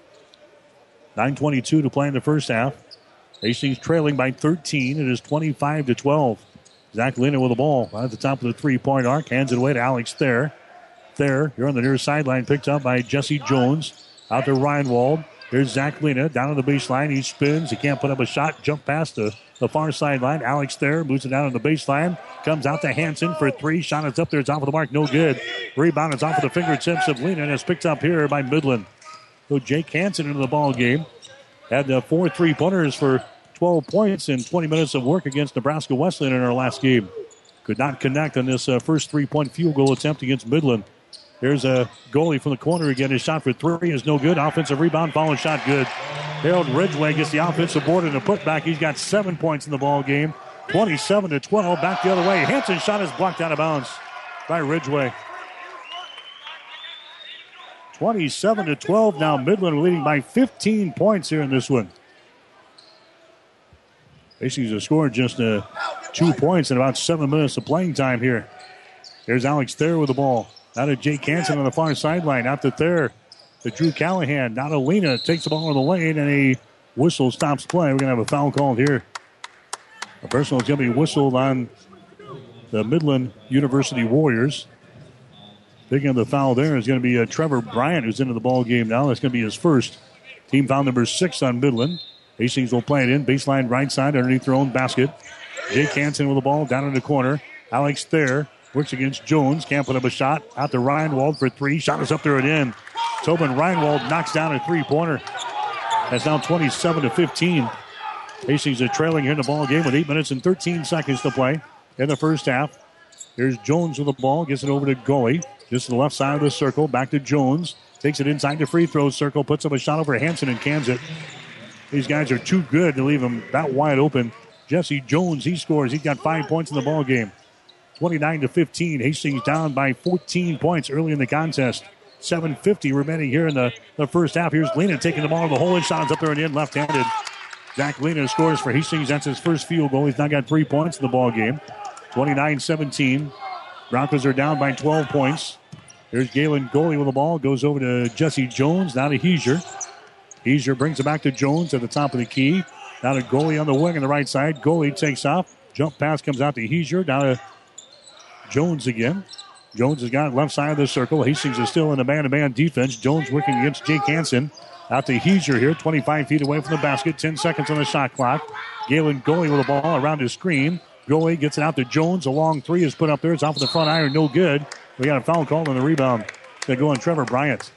9:22 to play in the first half. Hastings trailing by 13. It is 25-12. Zach Lena with the ball right at the top of the three-point arc. Hands it away to Alex Thayer. Thayer here on the near sideline, picked up by Jesse Jones. Out to Reinwald. Here's Zach Lena down on the baseline. He spins. He can't put up a shot. Jump past the far sideline. Alex Thayer moves it down on the baseline. Comes out to Hansen for three. Shot is up there. It's off of the mark. No good. Rebound is off of the fingertips of Lena, and it's picked up here by Midland. So Jake Hansen into the ball game. Had 4 3-pointers for 12 points in 20 minutes of work against Nebraska Wesleyan in our last game. Could not connect on this first 3-point field goal attempt against Midland. Here's a goalie from the corner again. His shot for three is no good. Offensive rebound, follow shot good. Harold Ridgeway gets the offensive board and a putback. He's got 7 points in the ball game. 27-12. Back the other way. Hansen's shot is blocked out of bounds by Ridgeway. 27-12 now. Midland leading by 15 points here in this one. Hastings has scored just 2 points in about 7 minutes of playing time here. Here's Alex Thayer with the ball. Now to Jake Hansen on the far sideline. Out to Thayer. To Drew Callahan. Now to Lena. Takes the ball in the lane, and a whistle stops play. We're going to have a foul called here. A personal is going to be whistled on the Midland University Warriors. Picking up the foul there is going to be Trevor Bryant, who's into the ball game now. That's going to be his first. Team foul number 6 on Midland. Hastings will play it in. Baseline right side underneath their own basket. Jake Hansen with the ball down in the corner. Alex Thayer works against Jones. Can't put up a shot. Out to Reinwald for three. Shot is up there and in. Tobin Reinwald knocks down a three-pointer. That's now 27-15. Hastings are trailing here in the ball game with 8 minutes and 13 seconds to play in the first half. Here's Jones with the ball, gets it over to Gully. Just to the left side of the circle, back to Jones. Takes it inside the free throw circle, puts up a shot over Hanson and cans it. These guys are too good to leave him that wide open. Jesse Jones, he scores. He's got 5 points in the ball game. 29-15. Hastings down by 14 points early in the contest. 7:50 remaining here in the first half. Here's Lena taking the ball to the hole and shots up there and in, left-handed. Zach Lena scores for Hastings. That's his first field goal. He's now got 3 points in the ball game. 29-17. Broncos are down by 12 points. Here's Galen Goley with the ball. Goes over to Jesse Jones. Now to Heiser. Heiser brings it back to Jones at the top of the key. Now to Goley on the wing on the right side. Goley takes off. Jump pass comes out to Heiser. Now to Jones again. Jones has got left side of the circle. Hastings is still in a man-to-man defense. Jones working against Jake Hansen. Out to Heiser here, 25 feet away from the basket. 10 seconds on the shot clock. Galen Goley with the ball around his screen. Goley gets it out to Jones. A long three is put up there. It's off of the front iron. No good. We got a foul call on the rebound. They go on Trevor Bryant.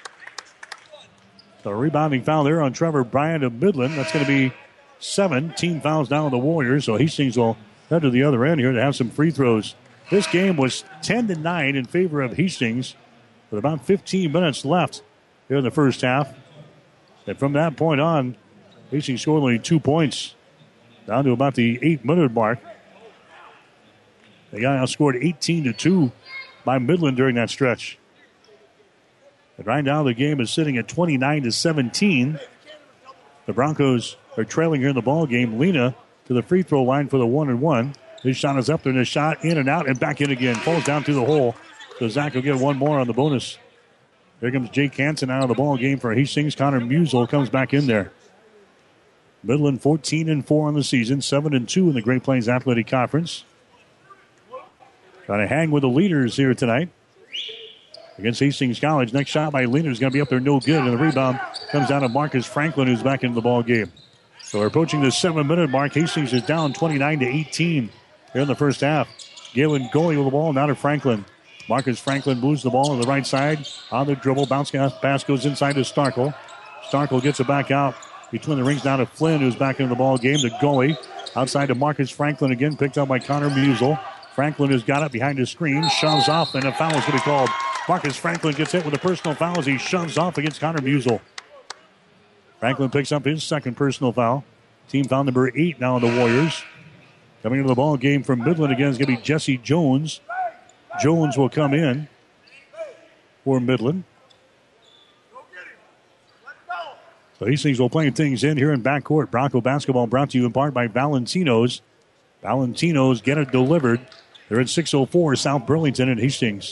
The rebounding foul there on Trevor Bryant of Midland. That's going to be 7. Team fouls now on the Warriors. So Hastings will head to the other end here to have some free throws. This game was 10-9 in favor of Hastings with about 15 minutes left here in the first half. And from that point on, Hastings scored only 2 points down to about the 8-minute mark. They got outscored 18-2 by Midland during that stretch. And right now the game is sitting at 29-17. The Broncos are trailing here in the ball game. Lena to the free throw line for the 1-and-1. His shot is up there, and his shot in and out and back in again. Falls down through the hole. So Zach will get one more on the bonus. Here comes Jake Hansen out of the ball game for Hastings. Connor Musel comes back in there. Midland 14-4 on the season, 7-2 in the Great Plains Athletic Conference. Trying to hang with the leaders here tonight against Hastings College. Next shot by Leader is going to be up there, no good. And the rebound comes down to Marcus Franklin, who's back into the ball game. So we're approaching the 7-minute mark. Hastings is down 29-18 here in the first half. Galen Goley with the ball, now to Franklin. Marcus Franklin moves the ball on the right side. On the dribble, bounce pass goes inside to Starkle. Starkle gets it back out between the rings, now to Flynn, who's back into the ball game. To Goley. Outside to Marcus Franklin again, picked up by Connor Musel. Franklin has got it behind his screen, shoves off, and a foul is going to be called. Marcus Franklin gets hit with a personal foul as he shoves off against Connor Musel. Franklin picks up his second personal foul. Team foul number 8 now on the Warriors. Coming into the ball game from Midland again is going to be Jesse Jones. Jones will come in for Midland. So Hastings will play things in here in backcourt. Bronco basketball brought to you in part by Valentino's. Valentino's, get it delivered. They're at 6:04 South Burlington and Hastings.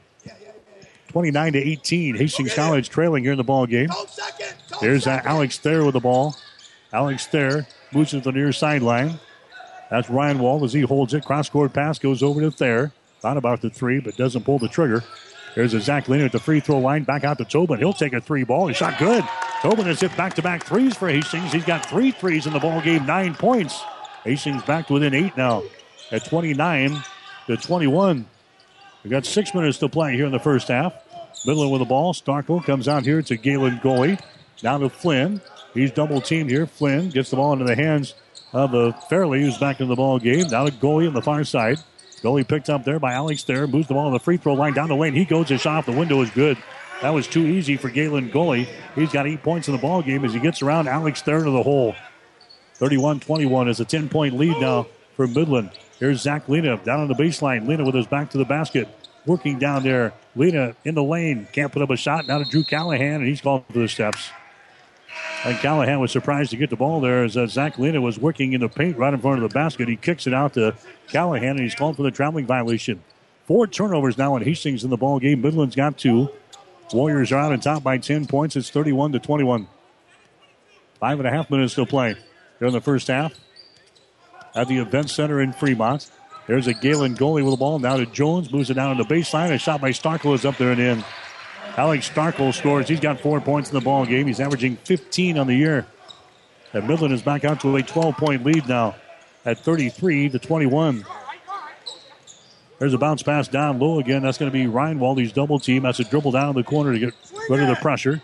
29-18. Hastings College trailing here in the ball game. There's Alex Thayer with the ball. Alex Thayer moves to the near sideline. That's Ryan Wall as he holds it. Cross-court pass goes over to Thayer. Thought about the three, but doesn't pull the trigger. There's a Zach Lena at the free throw line. Back out to Tobin. He'll take a three ball. He shot good. Tobin has hit back-to-back threes for Hastings. He's got 3 threes in the ball game, 9 points. Hastings back to within 8 now at 29-21. We've got 6 minutes to play here in the first half. Midland with the ball. Starkle comes out here to Galen Goley. Down to Flynn. He's double-teamed here. Flynn gets the ball into the hands of Fairley, who's back in the ball game. Now to Goley on the far side. Goley picked up there by Alex Thayer. Moves the ball on the free throw line down the lane. He goes. His shot off the window is good. That was too easy for Galen Goley. He's got 8 points in the ball game as he gets around Alex Thayer to the hole. 31-21 is a 10-point lead now for Midland. Here's Zach Lena down on the baseline. Lena with his back to the basket. Working down there. Lena in the lane. Can't put up a shot. Now to Drew Callahan, and he's called for the steps. And Callahan was surprised to get the ball there as Zach Lena was working in the paint right in front of the basket. He kicks it out to Callahan, and he's called for the traveling violation. 4 turnovers now, and Hastings in the ball game. Midland's got 2. Warriors are out on top by 10 points. It's 31-21. 5.5 minutes to play here in the first half at the Event Center in Fremont. There's a Galen Goley with the ball. Now to Jones. Moves it down on the baseline. A shot by Starkle is up there and in. Alex Starkle scores. He's got 4 points in the ball game. He's averaging 15 on the year. And Midland is back out to a 12-point lead now at 33-21. There's a bounce pass down low again. That's going to be Ryan Waldy's double team. That's a dribble down in the corner to get rid of the pressure.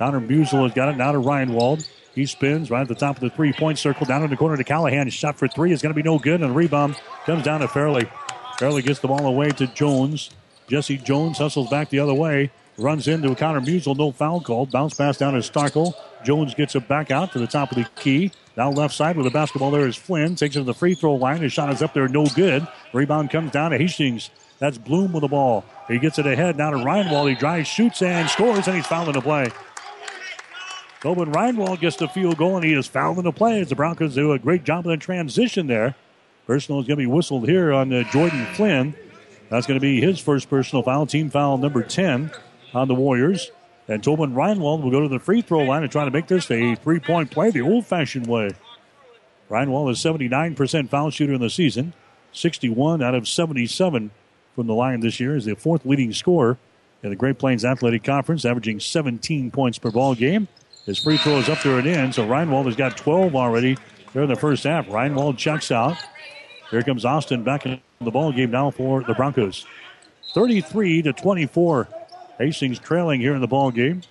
Connor Musial has got it now to Reinwald. He spins right at the top of the three-point circle. Down in the corner to Callahan. His shot for three is going to be no good. And the rebound comes down to Fairley. Fairley gets the ball away to Jones. Jesse Jones hustles back the other way. Runs into Connor Musial. No foul called. Bounce pass down to Starkle. Jones gets it back out to the top of the key. Down left side with the basketball there is Flynn. Takes it to the free throw line. His shot is up there. No good. Rebound comes down to Hastings. That's Bloom with the ball. He gets it ahead now to Reinwald. He drives, shoots, and scores, and he's fouled in the play. Tobin Reinwald gets the field goal, and he is fouled in the play as the Broncos do a great job of the transition there. Personal is going to be whistled here on Jordan Flynn. That's going to be his first personal foul, team foul number 10 on the Warriors. And Tobin Reinwald will go to the free throw line and try to make this a three-point play the old-fashioned way. Reinwald is 79% foul shooter in the season, 61 out of 77 from the line this year. Is the fourth leading scorer in the Great Plains Athletic Conference, averaging 17 points per ball game. His free throw is up there and in, so Reinwald has got 12 already there in the first half. Reinwald checks out. Here comes Austin back in the ball game now for the Broncos. 33-24. Hastings trailing here in the ball game.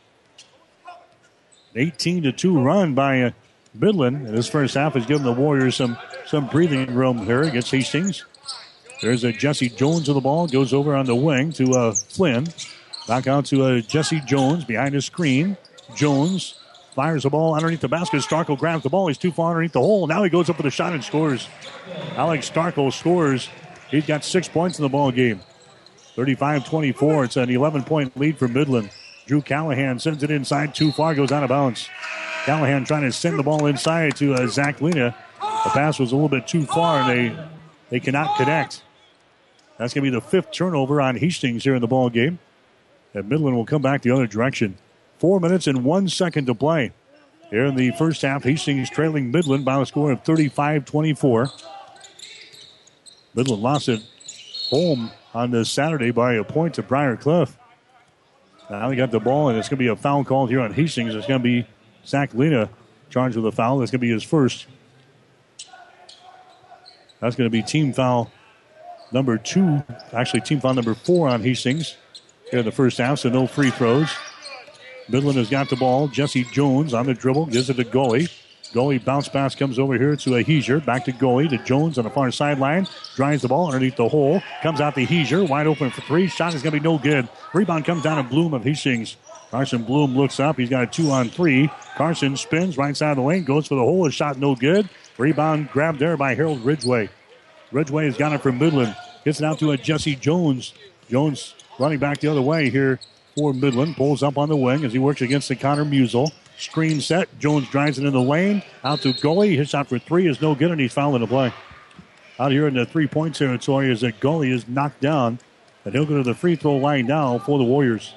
18-2 run by Midland. And this first half has given the Warriors some breathing room here against Hastings. There's a Jesse Jones with the ball. Goes over on the wing to Flynn. Back out to Jesse Jones behind the screen. Jones fires the ball underneath the basket. Starkle grabs the ball. He's too far underneath the hole. Now he goes up with a shot and scores. Alex Starkle scores. He's got 6 points in the ball game. 35-24. It's an 11-point lead for Midland. Drew Callahan sends it inside. Too far. Goes out of bounds. Callahan trying to send the ball inside to Zach Lena. The pass was a little bit too far, and they cannot connect. That's going to be the fifth turnover on Hastings here in the ball game. And Midland will come back the other direction. 4 minutes and 1 second to play. Here in the first half, Hastings trailing Midland by a score of 35-24. Midland lost at home on this Saturday by a point to Briar Cliff. Now they got the ball, and it's going to be a foul called here on Hastings. It's going to be Zach Lena charged with a foul. That's going to be his first. That's going to be team foul number 2. Actually, team foul number 4 on Hastings here in the first half, so no free throws. Midland has got the ball. Jesse Jones on the dribble. Gives it to Goey. Goey bounce pass comes over here to a Heiser. Back to Goey to Jones on the far sideline. Drives the ball underneath the hole. Comes out to Heiser. Wide open for three. Shot is going to be no good. Rebound comes down to Bloom of Hastings. Carson Bloom looks up. He's got a 2-on-3. Carson spins right side of the lane. Goes for the hole. His shot no good. Rebound grabbed there by Harold Ridgway. Ridgway has got it for Midland. Gets it out to a Jesse Jones. Jones running back the other way here for Midland. Pulls up on the wing as he works against the Connor Musial. Screen set. Jones drives it in the lane. Out to Gully. His shot for three is no good, and he's fouling the play. Out here in the three-point territory is that Gully is knocked down, and he'll go to the free throw line now for the Warriors.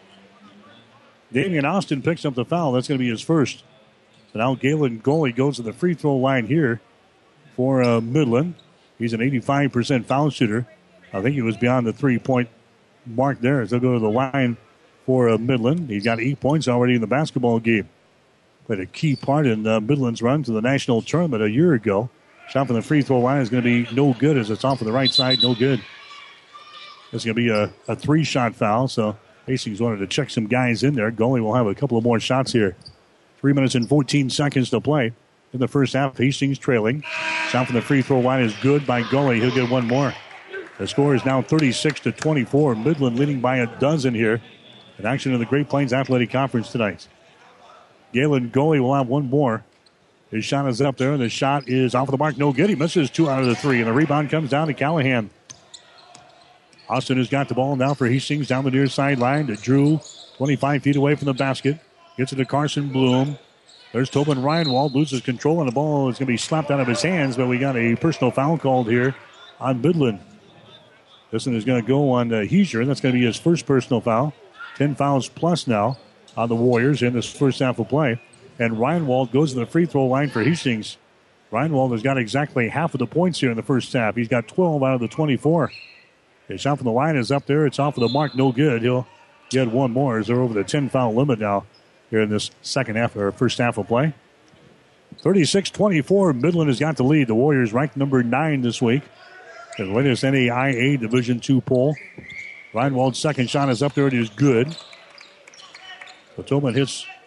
Damian Austin picks up the foul. That's going to be his first. So now Galen Gully goes to the free throw line here for Midland. He's an 85% foul shooter. I think he was beyond the three-point mark there as they'll go to the line for Midland. He's got 8 points already in the basketball game. Played a key part in Midland's run to the national tournament a year ago. Shot from the free throw line is going to be no good as it's off of the right side. No good. It's going to be a three-shot foul, so Hastings wanted to check some guys in there. Gully will have a couple of more shots here. 3 minutes and 14 seconds to play in the first half. Hastings trailing. Shot from the free throw line is good by Gully. He'll get one more. The score is now 36-24. Midland leading by a dozen here in action in the Great Plains Athletic Conference tonight. Galen Gully will have one more. His shot is up there, and the shot is off of the mark. No good. He misses 2 out of the 3, and the rebound comes down to Callahan. Austin has got the ball now for Hastings down the near sideline to Drew, 25 feet away from the basket. Gets it to Carson Bloom. There's Tobin Reinwald, loses control, and the ball is going to be slapped out of his hands, but we got a personal foul called here on Midland. This one is going to go on Heiser, and that's going to be his first personal foul. 10 fouls plus now on the Warriors in this first half of play. And Reinwald goes to the free throw line for Hastings. Reinwald has got exactly half of the points here in the first half. He's got 12 out of the 24. His shot from the line is up there. It's off of the mark. No good. He'll get one more as they're over the 10-foul limit now here in this second half or first half of play. 36-24. Midland has got the lead. The Warriors ranked number 9 this week in the latest NAIA Division II poll. Reinwald's second shot is up there. It is good. Potomac hits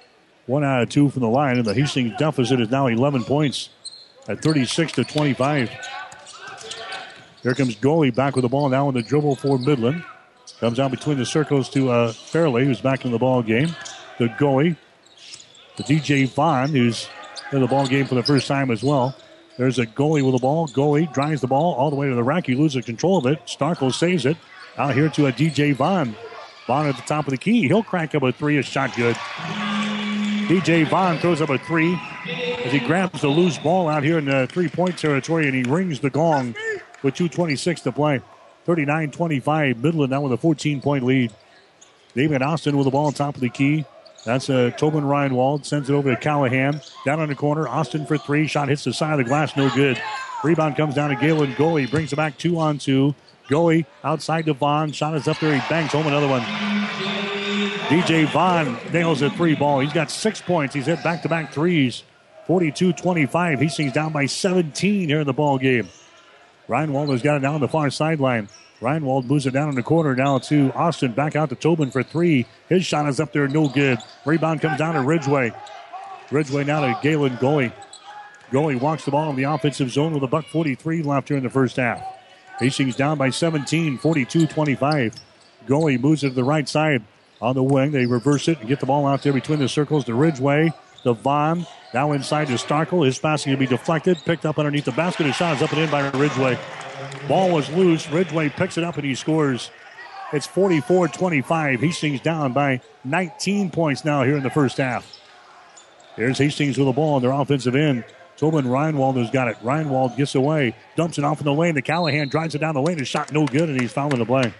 1 out of 2 from the line, and the Hastings deficit is now 11 points at 36-25. Here comes Goley back with the ball now on the dribble for Midland. Comes out between the circles to Fairley, who's back in the ball game. To Goley. To DJ Vaughn, who's in the ball game for the first time as well. There's a Goley with the ball. Goley drives the ball all the way to the rack. He loses control of it. Starkle saves it. Out here to a DJ Vaughn. Vaughn at the top of the key. He'll crank up a three. A shot good. DJ Vaughn throws up a three as he grabs the loose ball out here in the three-point territory, and he rings the gong with 2:26 to play. 39-25. Midland now with a 14-point lead. David Austin with the ball on top of the key. That's Tobin Reinwald. Sends it over to Callahan. Down on the corner. Austin for three. Shot hits the side of the glass. No good. Rebound comes down to Galen Goley. Brings it back 2-on-2. Goley outside to Vaughn. Shot is up there. He bangs home another one. DJ Vaughn nails a three ball. He's got 6 points. He's hit back-to-back threes. 42-25. Hastings down by 17 here in the ball game. Reinwald has got it down on the far sideline. Reinwald moves it down in the corner now to Austin. Back out to Tobin for three. His shot is up there, no good. Rebound comes down to Ridgway. Ridgway now to Galen Goley. Goley walks the ball in the offensive zone with $1:43 left here in the first half. Hastings down by 17, 42-25. Goley moves it to the right side on the wing. They reverse it and get the ball out there between the circles to Ridgway. To Vaughn. Now inside to Starkle. His passing will be deflected. Picked up underneath the basket. His shot is up and in by Ridgway. Ball was loose. Ridgway picks it up and he scores. It's 44-25. Hastings down by 19 points now here in the first half. Here's Hastings with the ball on their offensive end. Tobin Reinwald has got it. Reinwald gets away. Dumps it off in the lane. The Callahan drives it down the lane. His shot no good and he's fouled in the play.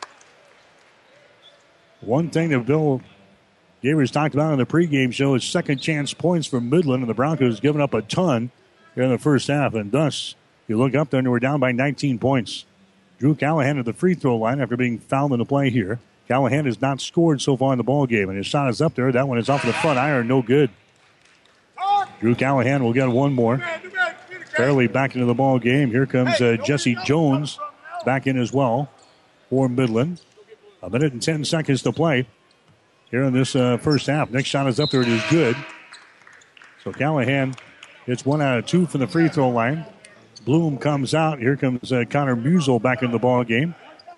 One thing that Bill Gavers talked about in the pregame show is second chance points for Midland, and the Broncos giving up a ton here in the first half. And thus, you look up there and we're down by 19 points. Drew Callahan at the free throw line after being fouled in the play here. Callahan has not scored so far in the ball game, and his shot is up there. That one is off the front iron, no good. Drew Callahan will get one more. Fairly back into the ball game. Here comes Jesse Jones back in as well for Midland. 1 minute and 10 seconds to play here in this first half. Next shot is up there. It is good. So Callahan hits 1 out of 2 from the free throw line. Bloom comes out. Here comes Connor Musel back in the ball game.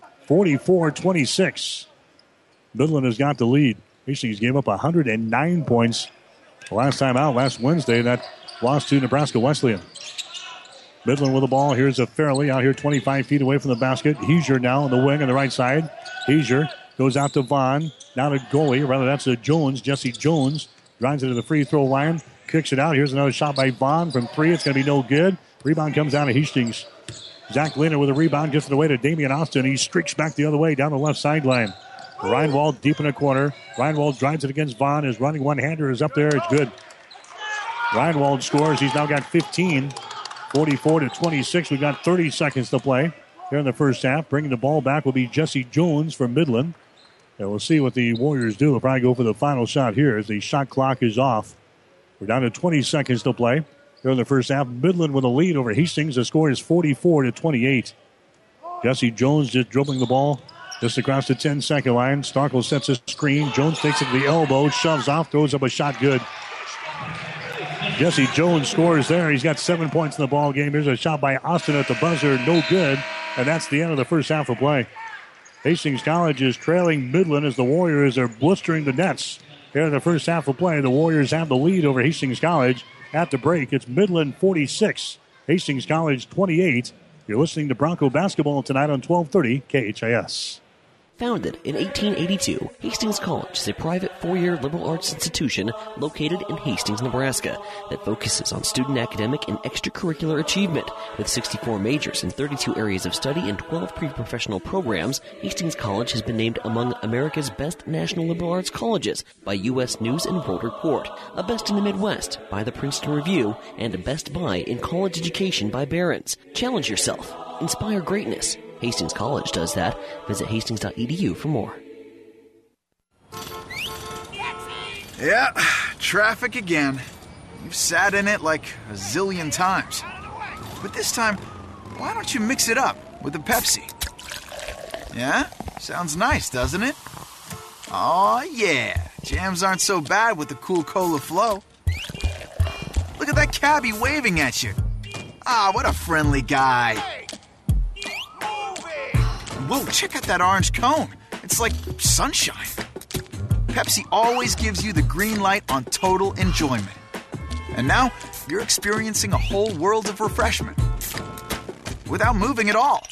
44-26. Midland has got the lead. Hastings gave up 109 points the last time out, last Wednesday. That lost to Nebraska Wesleyan. Midland with the ball. Here's a Fairley out here 25 feet away from the basket. Heiser now on the wing on the right side. Heiser goes out to Vaughn. Now to Goley. Rather, that's a Jones. Jesse Jones drives it to the free throw line. Kicks it out. Here's another shot by Vaughn from three. It's going to be no good. Rebound comes down to Hastings. Zach Lehner with a rebound. Gets it away to Damian Austin. He streaks back the other way down the left sideline. Reinwald deep in the corner. Reinwald drives it against Vaughn. His running one-hander is up there. It's good. Reinwald scores. He's now got 15. 44-26. We've got 30 seconds to play here in the first half. Bringing the ball back will be Jesse Jones from Midland. And we'll see what the Warriors do. They'll probably go for the final shot here as the shot clock is off. We're down to 20 seconds to play here in the first half. Midland with a lead over Hastings. The score is 44-28. Jesse Jones just dribbling the ball just across the 10-second line. Starkle sets a screen. Jones takes it to the elbow, shoves off, throws up a shot good. Jesse Jones scores there. He's got 7 points in the ball game. Here's a shot by Austin at the buzzer. No good. And that's the end of the first half of play. Hastings College is trailing Midland as the Warriors are blistering the nets. Here in the first half of play, the Warriors have the lead over Hastings College. At the break, it's Midland 46, Hastings College 28. You're listening to Bronco basketball tonight on 1230 KHIS. Founded in 1882, Hastings College is a private four-year liberal arts institution located in Hastings, Nebraska that focuses on student academic and extracurricular achievement. With 64 majors in 32 areas of study and 12 pre-professional programs, Hastings College has been named among America's best national liberal arts colleges by U.S. News and World Report, a best in the Midwest by the Princeton Review, and a best buy in college education by Barron's. Challenge yourself. Inspire greatness. Hastings College does that. Visit hastings.edu for more. Yeah, traffic again. You've sat in it like a zillion times. But this time, why don't you mix it up with a Pepsi? Yeah? Sounds nice, doesn't it? Aw, yeah. Jams aren't so bad with the cool cola flow. Look at that cabbie waving at you. Ah, what a friendly guy. Whoa, check out that orange cone. It's like sunshine. Pepsi always gives you the green light on total enjoyment. And now, you're experiencing a whole world of refreshment without moving at all.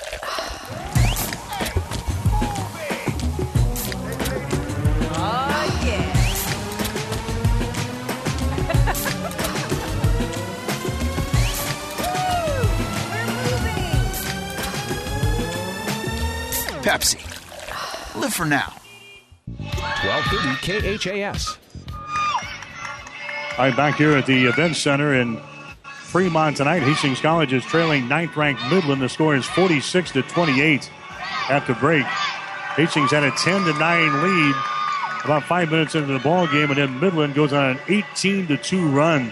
Oh, yeah. Pepsi. Live for now. 1230 KHAS. All right, back here at the Event Center in Fremont tonight. Hastings College is trailing 9th-ranked Midland. The score is 46-28 at the break. Hastings had a 10-9 lead about 5 minutes into the ball game, and then Midland goes on an 18-2 run.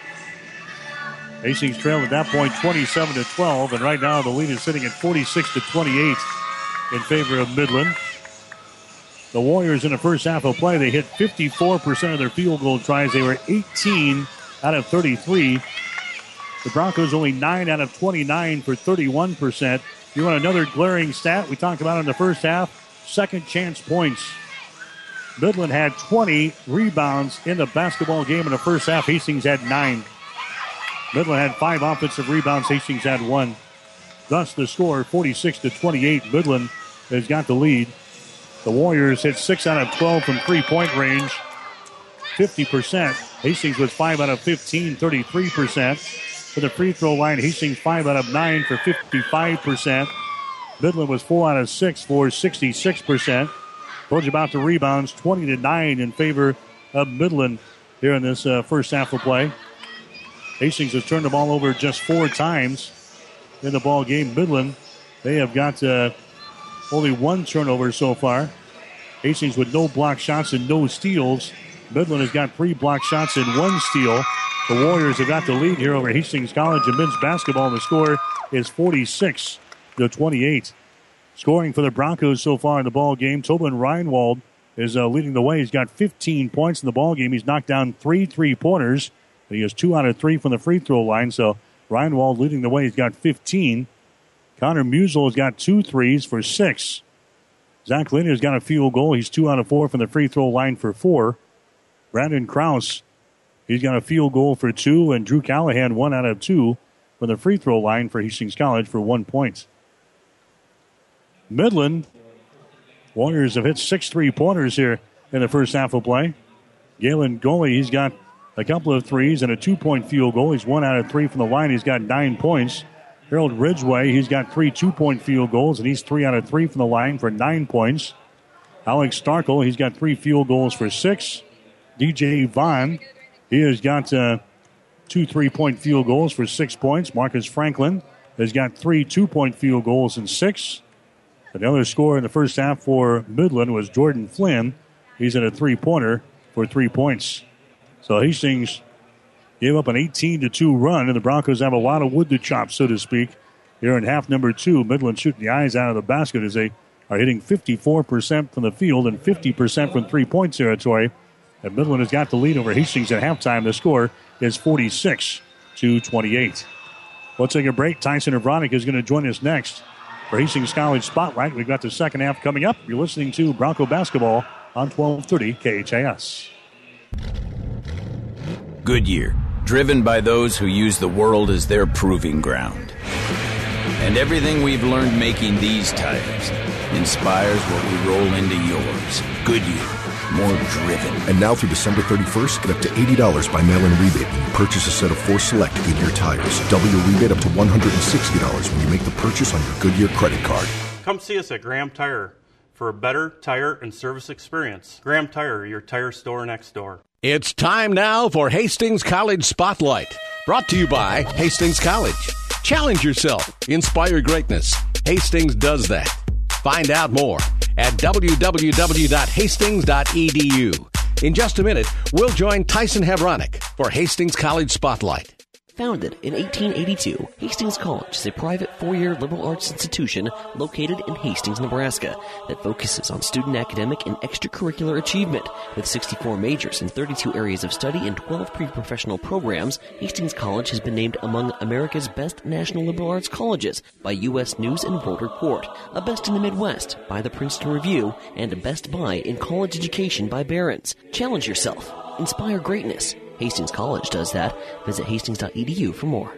Hastings trailed at that point 27-12, and right now the lead is sitting at 46-28 in favor of Midland. The Warriors in the first half of play, they hit 54% of their field goal tries. They were 18 out of 33. The Broncos only 9 out of 29 for 31%. You want another glaring stat we talked about in the first half? Second chance points. Midland had 20 rebounds in the basketball game in the first half. Hastings had 9. Midland had 5 offensive rebounds. Hastings had 1. Thus the score, 46-28. Midland has got the lead. The Warriors hit 6 out of 12 from three-point range, 50%. Hastings was 5 out of 15, 33%. For the free throw line, Hastings 5 out of 9 for 55%. Midland was 4 out of 6 for 66%. Told you about the rebounds, 20-9 in favor of Midland here in this first half of play. Hastings has turned the ball over just 4 times in the ball game. Midland, they have got only 1 turnover so far. Hastings with no block shots and no steals. Midland has got 3 block shots and 1 steal. The Warriors have got the lead here over Hastings College in men's basketball. The score is 46-28. Scoring for the Broncos so far in the ball game, Tobin Reinwald is leading the way. He's got 15 points in the ball game. He's knocked down 3 3-pointers. He has 2 out of 3 from the free throw line. So Reinwald leading the way. He's got 15. Connor Musel has got 2 threes for 6. Zach Lynn has got a field goal. He's 2 out of 4 from the free throw line for 4. Brandon Krause, he's got a field goal for 2. And Drew Callahan, 1 out of 2 from the free throw line for Hastings College for 1 point. Midland, Warriors have hit 6 3-pointers here in the first half of play. Galen Goley, he's got a couple of threes and a 2-point field goal. He's 1 out of 3 from the line. He's got 9 points. Harold Ridgway, he's got 3 2-point field goals, and he's 3 out of 3 from the line for 9 points. Alex Starkle, he's got 3 field goals for 6. DJ Vaughn, he has got 2 3-point field goals for 6 points. Marcus Franklin has got 3 2-point field goals and 6. Another scorer in the first half for Midland was Jordan Flynn. He's at a 3-pointer for 3 points. So Hastings gave up an 18-2 run, and the Broncos have a lot of wood to chop, so to speak, here in half number 2. Midland shooting the eyes out of the basket as they are hitting 54% from the field and 50% from three-point territory. And Midland has got the lead over Hastings at halftime. The score is 46-28. We'll take a break. Tyson Evronic is going to join us next for Hastings College Spotlight. We've got the second half coming up. You're listening to Bronco Basketball on 1230 KHAS. Goodyear, driven by those who use the world as their proving ground. And everything we've learned making these tires inspires what we roll into yours. Goodyear, more driven. And now through December 31st, get up to $80 by mail-in rebate when you purchase a set of 4 select Goodyear tires. Double your rebate up to $160 when you make the purchase on your Goodyear credit card. Come see us at Graham Tire for a better tire and service experience. Graham Tire, your tire store next door. It's time now for Hastings College Spotlight, brought to you by Hastings College. Challenge yourself. Inspire greatness. Hastings does that. Find out more at www.hastings.edu. In just a minute, we'll join Tyson Evronic for Hastings College Spotlight. Founded in 1882, Hastings College is a private four-year liberal arts institution located in Hastings, Nebraska, that focuses on student academic and extracurricular achievement. With 64 majors in 32 areas of study and 12 pre-professional programs, Hastings College has been named among America's best national liberal arts colleges by U.S. News and World Report, a best in the Midwest by the Princeton Review, and a best buy in college education by Barron's. Challenge yourself. Inspire greatness. Hastings College does that. Visit hastings.edu for more.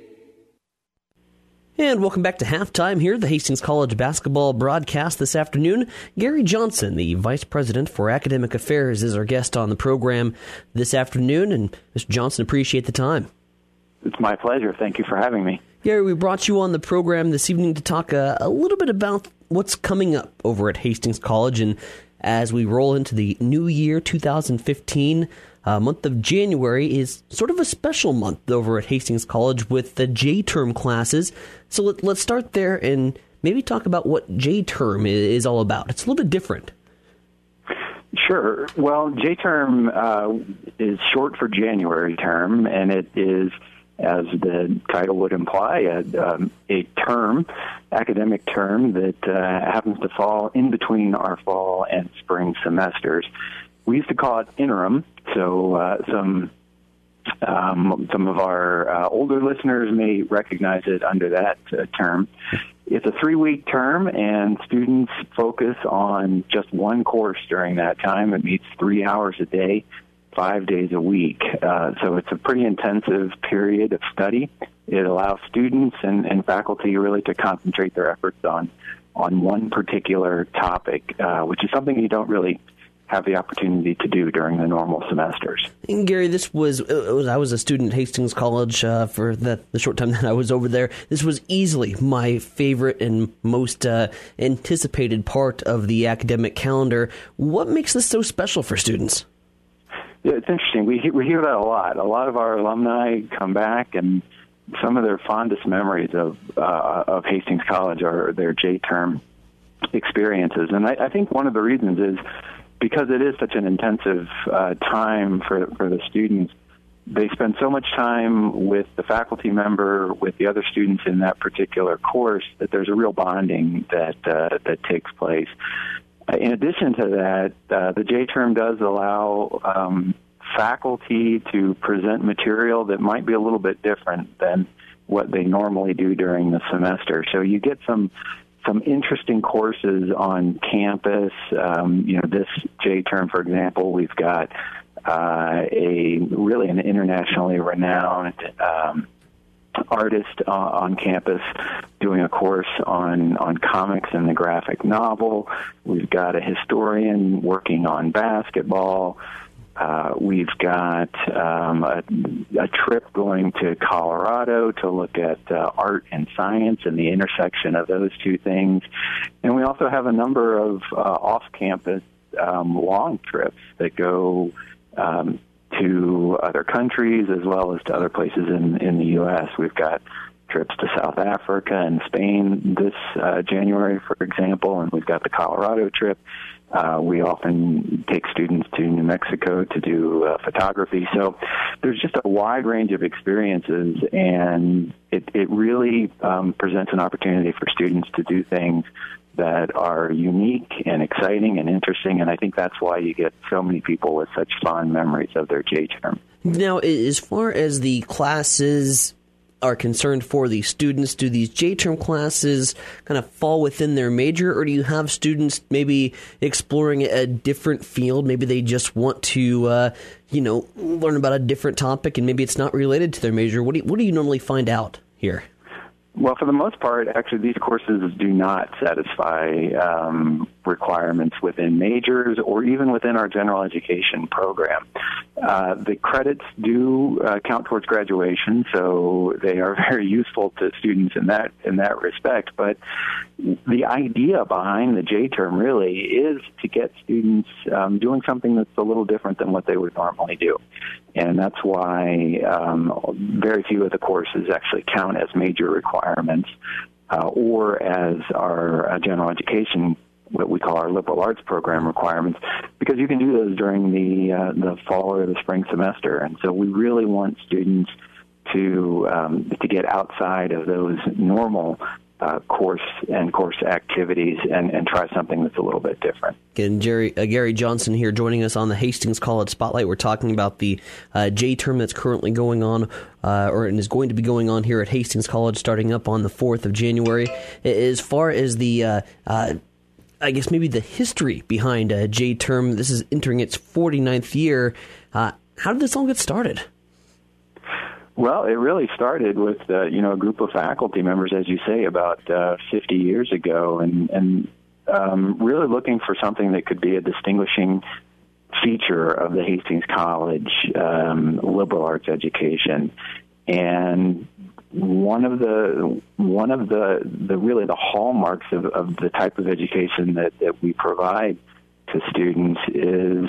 And welcome back to halftime here, the Hastings College basketball broadcast this afternoon. Gary Johnson, the Vice President for Academic Affairs, is our guest on the program this afternoon. And Mr. Johnson, appreciate the time. It's my pleasure. Thank you for having me. Gary, we brought you on the program this evening to talk a little bit about what's coming up over at Hastings College. And as we roll into the new year, 2015, month of January is sort of a special month over at Hastings College with the J-term classes. So let's start there and maybe talk about what J-term is all about. It's a little bit different. Sure. Well, J-term is short for January term, and it is, as the title would imply, a term, academic term that happens to fall in between our fall and spring semesters. We used to call it interim, so some of our older listeners may recognize it under that term. It's a 3-week term, and students focus on just one course during that time. It meets 3 hours a day, 5 days a week. So it's a pretty intensive period of study. It allows students and faculty really to concentrate their efforts on one particular topic, which is something you don't really have the opportunity to do during the normal semesters. And Gary, I was a student at Hastings College for the short time that I was over there. This was easily my favorite and most anticipated part of the academic calendar. What makes this so special for students? Yeah, it's interesting. We hear that a lot. A lot of our alumni come back, and some of their fondest memories of Hastings College are their J-term experiences. And I think one of the reasons is because it is such an intensive time for the students. They spend so much time with the faculty member, with the other students in that particular course, that there's a real bonding that takes place. In addition to that, the J-term does allow faculty to present material that might be a little bit different than what they normally do during the semester. So you get some interesting courses on campus. This J-term, for example, we've got an internationally renowned artist on campus doing a course on comics and the graphic novel. We've got a historian working on basketball. We've got a trip going to Colorado to look at art and science and the intersection of those two things. And we also have a number of off-campus long trips that go to other countries as well as to other places in the U.S. We've got trips to South Africa and Spain this January, for example, and we've got the Colorado trip. We often take students to New Mexico to do photography. So there's just a wide range of experiences, and it really presents an opportunity for students to do things that are unique and exciting and interesting, and I think that's why you get so many people with such fond memories of their J-term. Now, as far as the classes are concerned for the students, do these J-term classes kind of fall within their major, or do you have students maybe exploring a different field? Maybe they just want to, learn about a different topic, and maybe it's not related to their major. What do you normally find out here? Well, for the most part, actually, these courses do not satisfy requirements within majors or even within our general education program. The credits do count towards graduation, so they are very useful to students in that respect. But the idea behind the J-term really is to get students doing something that's a little different than what they would normally do. And that's why very few of the courses actually count as major requirements or as our general education, what we call our liberal arts program requirements, because you can do those during the fall or the spring semester. And so we really want students to get outside of those normal course activities and try something that's a little bit different. Again, Gary Johnson here joining us on the Hastings College Spotlight. We're talking about the J-term that's currently going on, and is going to be going on here at Hastings College starting up on the 4th of January. As far as the, I guess maybe the history behind J-term, this is entering its 49th year. How did this all get started? Well, it really started with a group of faculty members, as you say, about 50 years ago, and really looking for something that could be a distinguishing feature of the Hastings College liberal arts education. And one of the really the hallmarks of the type of education that we provide to students is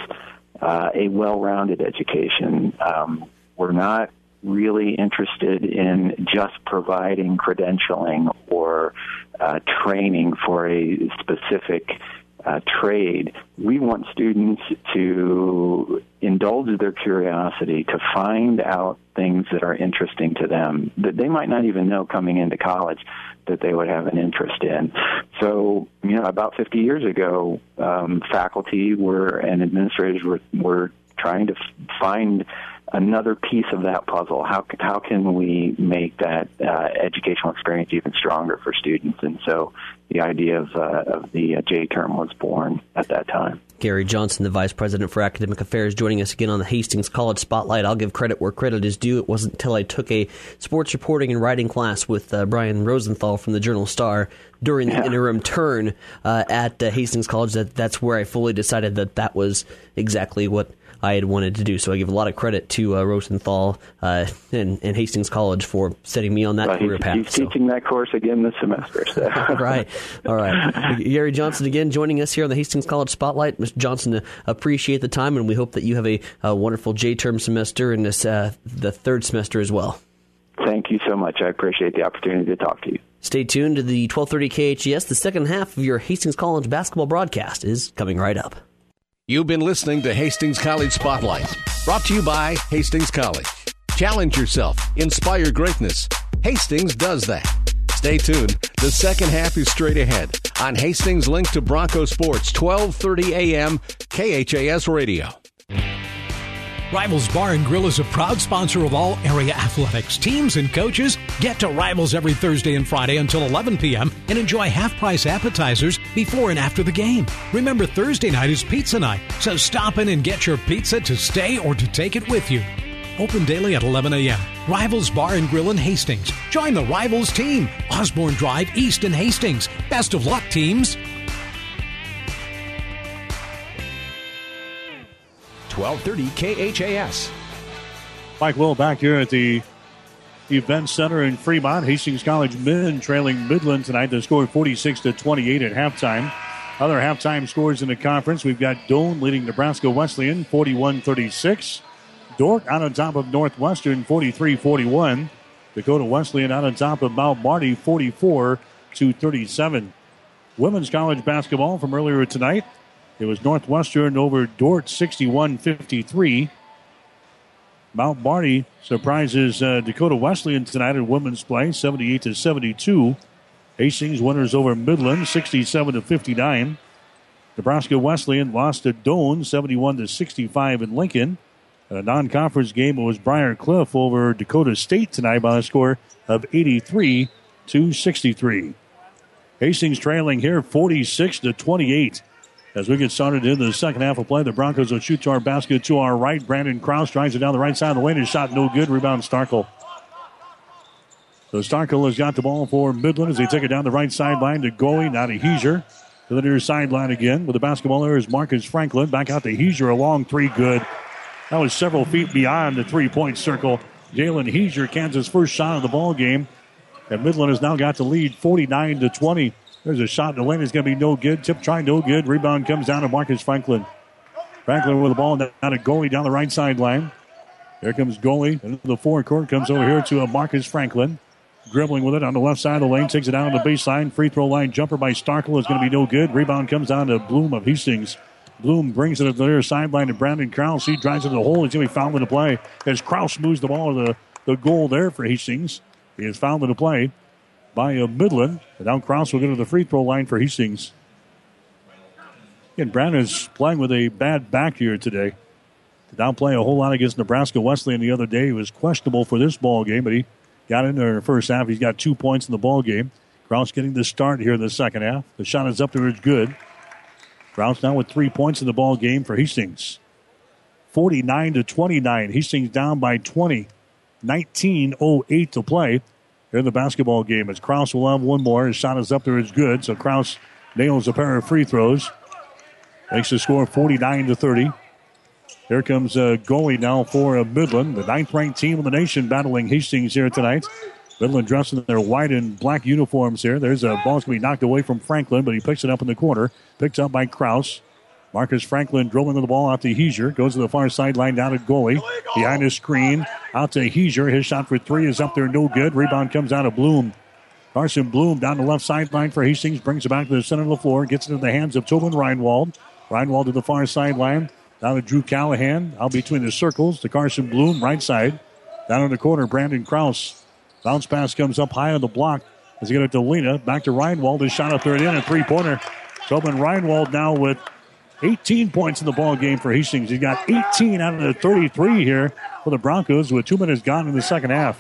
a well-rounded education. We're not really interested in just providing credentialing or training for a specific trade. We want students to indulge their curiosity, to find out things that are interesting to them that they might not even know coming into college that they would have an interest in. So, about 50 years ago, faculty and administrators were trying to find another piece of that puzzle. How can we make that educational experience even stronger for students? And so the idea of the J-term was born at that time. Gary Johnson, the Vice President for Academic Affairs, joining us again on the Hastings College Spotlight. I'll give credit where credit is due. It wasn't until I took a sports reporting and writing class with Brian Rosenthal from the Journal-Star during the interim turn at Hastings College that's where I fully decided that was exactly what I had wanted to do. So I give a lot of credit to Rosenthal and Hastings College for setting me on that career path. He's teaching that course again this semester. So. All right. Gary Johnson again joining us here on the Hastings College Spotlight. Mr. Johnson, appreciate the time, and we hope that you have a wonderful J-term semester and the third semester as well. Thank you so much. I appreciate the opportunity to talk to you. Stay tuned to the 1230 KHES. The second half of your Hastings College basketball broadcast is coming right up. You've been listening to Hastings College Spotlight, brought to you by Hastings College. Challenge yourself. Inspire greatness. Hastings does that. Stay tuned. The second half is straight ahead on Hastings Link to Bronco Sports, 1230 a.m. KHAS Radio. Rivals Bar and Grill is a proud sponsor of all area athletics. Teams and coaches get to Rivals every Thursday and Friday until 11 p.m. and enjoy half-price appetizers before and after the game. Remember, Thursday night is pizza night, so stop in and get your pizza to stay or to take it with you. Open daily at 11 a.m. Rivals Bar and Grill in Hastings. Join the Rivals team. Osborne Drive East in Hastings. Best of luck, teams. 1230 KHAS. Mike Will back here at the Event Center in Fremont. Hastings College men trailing Midland tonight. They scored 46-28 at halftime. Other halftime scores in the conference. We've got Doane leading Nebraska Wesleyan 41-36. Dordt out on top of Northwestern 43-41. Dakota Wesleyan out on top of Mount Marty 44-37. Women's college basketball from earlier tonight. It was Northwestern over Dordt 61-53. Mount Marty surprises Dakota Wesleyan tonight in women's play 78-72. Hastings winners over Midland 67-59. Nebraska Wesleyan lost to Doane 71-65 in Lincoln. In a non-conference game, it was Briar Cliff over Dakota State tonight by a score of 83-63. Hastings trailing here 46-28. As we get started in the second half of play, the Broncos will shoot to our basket to our right. Brandon Krause drives it down the right side of the lane. His shot no good. Rebound Starkle. So Starkle has got the ball for Midland as they take it down the right sideline to Goey. Now to Heiser. To the near sideline again. With the basketball there is Marcus Franklin. Back out to Heiser. A long three. Good. That was several feet beyond the three-point circle. Jalen Heiser, Kansas' first shot of the ball game. And Midland has now got the lead 49-20. There's a shot in the lane. It's going to be no good. Tip try, no good. Rebound comes down to Marcus Franklin. Franklin with the ball down to Goey down the right sideline. There comes Goey. Into the forecourt. Comes over here to Marcus Franklin. Dribbling with it on the left side of the lane. Takes it down on the baseline. Free throw line jumper by Starkle is going to be no good. Rebound comes down to Bloom of Hastings. Bloom brings it to the near sideline to Brandon Krause. He drives into the hole. He's going to be fouled in the play as Krause moves the ball to the the goal there for Hastings. He is fouled in the play by Midland. And now Krause will go to the free throw line for Hastings. And Brandon is playing with a bad back here today. Did not play a whole lot against Nebraska Wesleyan the other day. He was questionable for this ball game, but he got in there in the first half. He's got 2 points in the ball game. Krause getting the start here in the second half. The shot is up there. It's good. Krause now with 3 points in the ball game for Hastings. 49-29. Hastings down by 20. 19:08 to play here in the basketball game. As Krause will have one more. His shot is up there. It's good. So Krause nails a pair of free throws. Makes the score 49-30. Here comes goalie now for Midland, the 9th-ranked team in the nation, battling Hastings here tonight. Midland dressed in their white and black uniforms here. There's a ball that's going to be knocked away from Franklin, but he picks it up in the corner. Picked up by Krause. Marcus Franklin dribbling the ball out to Heiser. Goes to the far sideline down to goalie. Behind his screen, out to Heiser. His shot for three is up there, no good. Rebound comes out of Bloom. Carson Bloom down the left sideline for Hastings. Brings it back to the center of the floor. Gets it into the hands of Tobin Reinwald. Reinwald to the far sideline. Down to Drew Callahan. Out between the circles to Carson Bloom, right side. Down in the corner, Brandon Krause. Bounce pass comes up high on the block. As he get it to Lena. Back to Reinwald. His shot up there in a three-pointer. Tobin Reinwald now with 18 points in the ball game for Hastings. He's got 18 out of the 33 here for the Broncos with 2 minutes gone in the second half.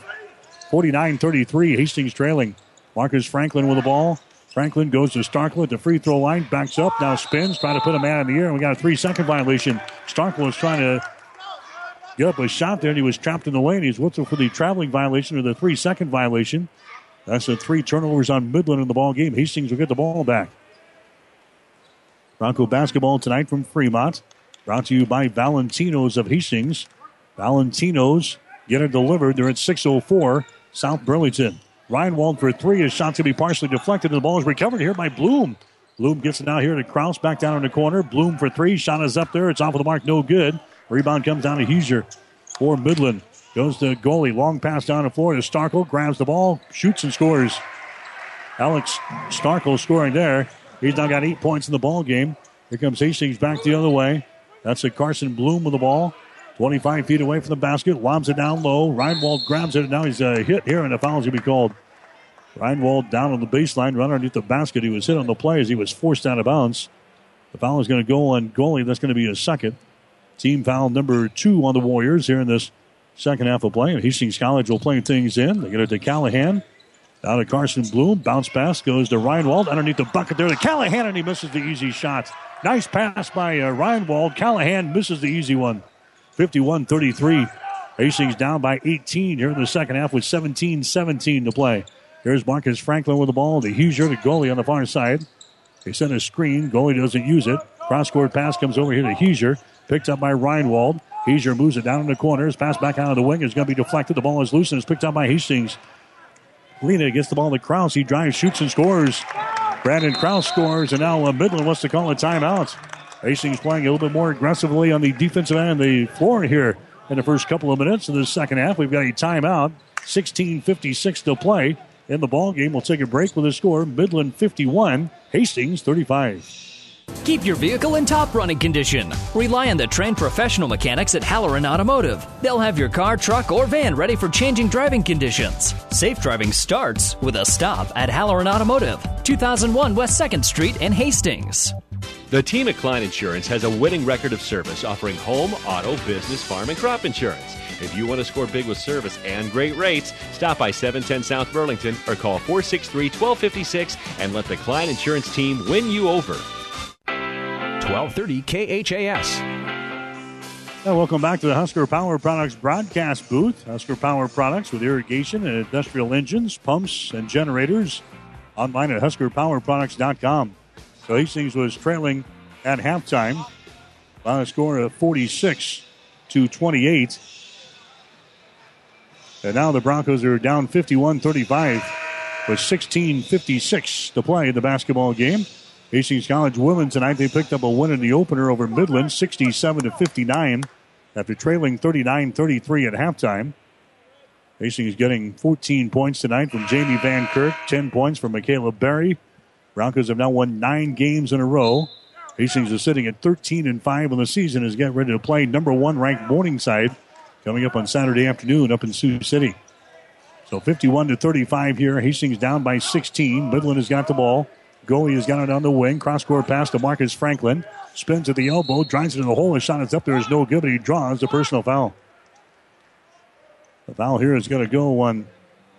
49-33, Hastings trailing. Marcus Franklin with the ball. Franklin goes to Starkle at the free throw line. Backs up, now spins, trying to put a man in the air. And we got a 3-second violation. Starkle was trying to get up a shot there, and he was trapped in the lane. He's whistled for the traveling violation or the 3-second violation. That's the 3 turnovers on Midland in the ball game. Hastings will get the ball back. Bronco basketball tonight from Fremont. Brought to you by Valentino's of Hastings. Valentino's get it delivered. They're at 604 South Burlington. Reinwald for three. His shot's going to be partially deflected, and the ball is recovered here by Bloom. Bloom gets it out here to Krause, back down in the corner. Bloom for three. Shot is up there. It's off of the mark. No good. Rebound comes down to Heiser for Midland. Goes to goalie. Long pass down the floor to Starkle. Grabs the ball. Shoots and scores. Alex Starkle scoring there. He's now got 8 points in the ball game. Here comes Hastings back the other way. That's a Carson Bloom with the ball. 25 feet away from the basket. Lobs it down low. Reinwald grabs it. And now he's hit here, and the foul's going to be called. Reinwald down on the baseline, right underneath the basket. He was hit on the play as he was forced out of bounds. The foul is going to go on goalie. That's going to be a second. Team foul number 2 on the Warriors here in this second half of play. And Hastings College will play things in. They get it to Callahan. Down to Carson Bloom. Bounce pass goes to Reinwald. Underneath the bucket there to Callahan, and he misses the easy shot. Nice pass by Reinwald. Callahan misses the easy one. 51-33. Hastings down by 18 here in the second half with 17-17 to play. Here's Marcus Franklin with the ball. The Heiser, the goalie on the far side. They send a screen. Goalie doesn't use it. Cross-court pass comes over here to Heiser. Picked up by Reinwald. Heiser moves it down in the corner. His pass back out of the wing. It's going to be deflected. The ball is loose and it's picked up by Hastings. Lena gets the ball to Krause. He drives, shoots, and scores. Brandon Krause scores, and now Midland wants to call a timeout. Hastings playing a little bit more aggressively on the defensive end of the floor here in the first couple of minutes of the second half. We've got a timeout. 16:56 to play in the ball game. We'll take a break with a score. Midland 51, Hastings 35. Keep your vehicle in top running condition. Rely on the trained professional mechanics at Halloran Automotive. They'll have your car, truck, or van ready for changing driving conditions. Safe driving starts with a stop at Halloran Automotive, 2001 West 2nd Street in Hastings. The team at Klein Insurance has a winning record of service, offering home, auto, business, farm, and crop insurance. If you want to score big with service and great rates, stop by 710 South Burlington or call 463-1256 and let the Klein Insurance team win you over. 1230 KHAS. Welcome back to the Husker Power Products broadcast booth. Husker Power Products with irrigation and industrial engines, pumps, and generators. Online at HuskerPowerProducts.com. So Hastings was trailing at halftime by a score of 46-28. And now the Broncos are down 51-35 with 16:56 to play in the basketball game. Hastings College women tonight, they picked up a win in the opener over Midland, 67-59, after trailing 39-33 at halftime. Hastings getting 14 points tonight from Jamie Van Kirk, 10 points from Michaela Berry. Broncos have now won 9 games in a row. Hastings is sitting at 13-5 on the season, is getting ready to play number 1 ranked Morningside coming up on Saturday afternoon up in Sioux City. So 51-35 here. Hastings down by 16. Midland has got the ball. Goey has got it on the wing. Cross-court pass to Marcus Franklin. Spins at the elbow. Drives it in the hole. His shot is up there. Is no good, but he draws the personal foul. The foul here is going to go on...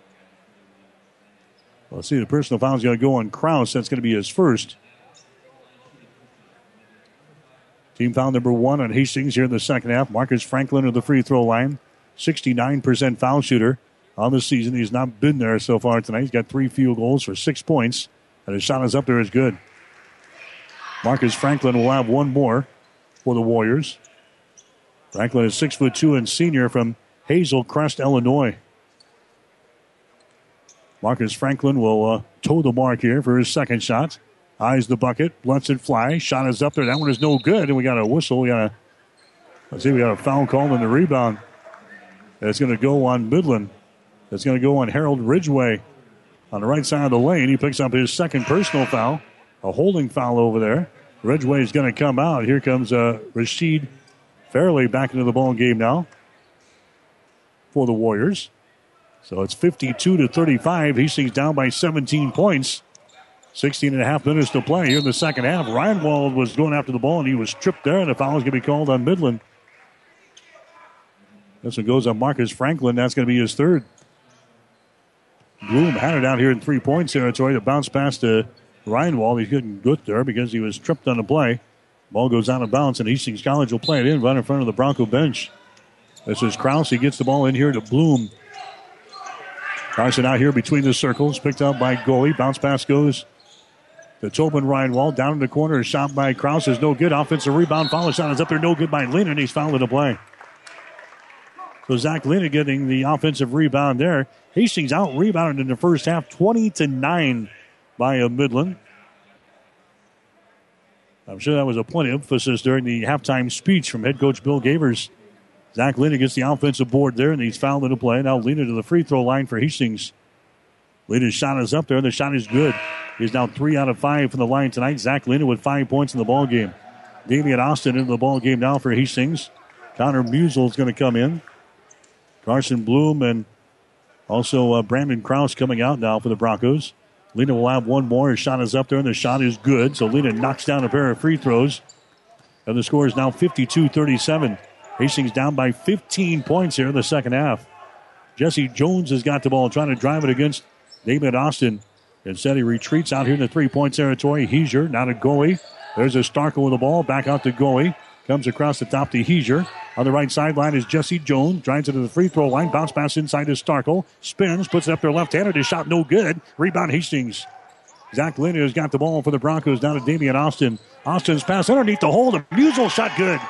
Let's see, the personal foul is going to go on Krause. That's going to be his first. Team foul number 1 on Hastings here in the second half. Marcus Franklin at the free throw line. 69% foul shooter on the season. He's not been there so far tonight. He's got 3 field goals for 6 points. And his shot is up there is good. Marcus Franklin will have one more for the Warriors. Franklin is 6'2" and senior from Hazel Crest, Illinois. Marcus Franklin will toe the mark here for his second shot. Eyes the bucket, lets it fly. Shot is up there. That one is no good. And we got a whistle. We got a foul call in the rebound. It's going to go on Midland. It's going to go on Harold Ridgway on the right side of the lane. He picks up his second personal foul. A holding foul over there. Ridgway is going to come out. Here comes Rasheed Fairley back into the ball game now for the Warriors. So it's 52-35. Hastings down by 17 points. 16 and a half minutes to play here in the second half. Reinwald was going after the ball, and he was tripped there, and the foul is going to be called on Midland. This one goes on Marcus Franklin. That's going to be his third. Bloom had it out here in 3-point territory. The bounce pass to Reinwald. He couldn't get there because he was tripped on the play. Ball goes out of bounds, and Hastings College will play it in right in front of the Bronco bench. This is Krause. He gets the ball in here to Bloom. Carson out here between the circles. Picked up by Goey. Bounce pass goes to Tobin Reinwald. Down in the corner. Shot by Krause is no good. Offensive rebound. Follow shot is up there. No good by Lehner, and he's fouled in the play. So Zach Lehner getting the offensive rebound there. Hastings out-rebounded in the first half, 20-9 by Midland. I'm sure that was a point of emphasis during the halftime speech from head coach Bill Gavers. Zach Lehner gets the offensive board there, and he's fouled in the play. Now Lehner to the free throw line for Hastings. Lehner's shot is up there, and the shot is good. He's now 3 out of 5 from the line tonight. Zach Lehner with 5 points in the ball game. Damian Austin into the ball game now for Hastings. Connor Musel is going to come in. Carson Bloom and also Brandon Krause coming out now for the Broncos. Lehner will have one more. His shot is up there, and the shot is good. So Lehner knocks down a pair of free throws. And the score is now 52-37. Hastings down by 15 points here in the second half. Jesse Jones has got the ball, trying to drive it against David Austin. Instead, he retreats out here in the 3-point territory. Heiser now to Goey. There's a Starkle with the ball. Back out to Goey. Comes across the top to Heiser. On the right sideline is Jesse Jones. Drives it to the free throw line. Bounce pass inside to Starkle. Spins. Puts it up there left-handed. His shot no good. Rebound Hastings. Zach Lehner has got the ball for the Broncos down to Damian Austin. Austin's pass underneath the hole. The Musel shot good.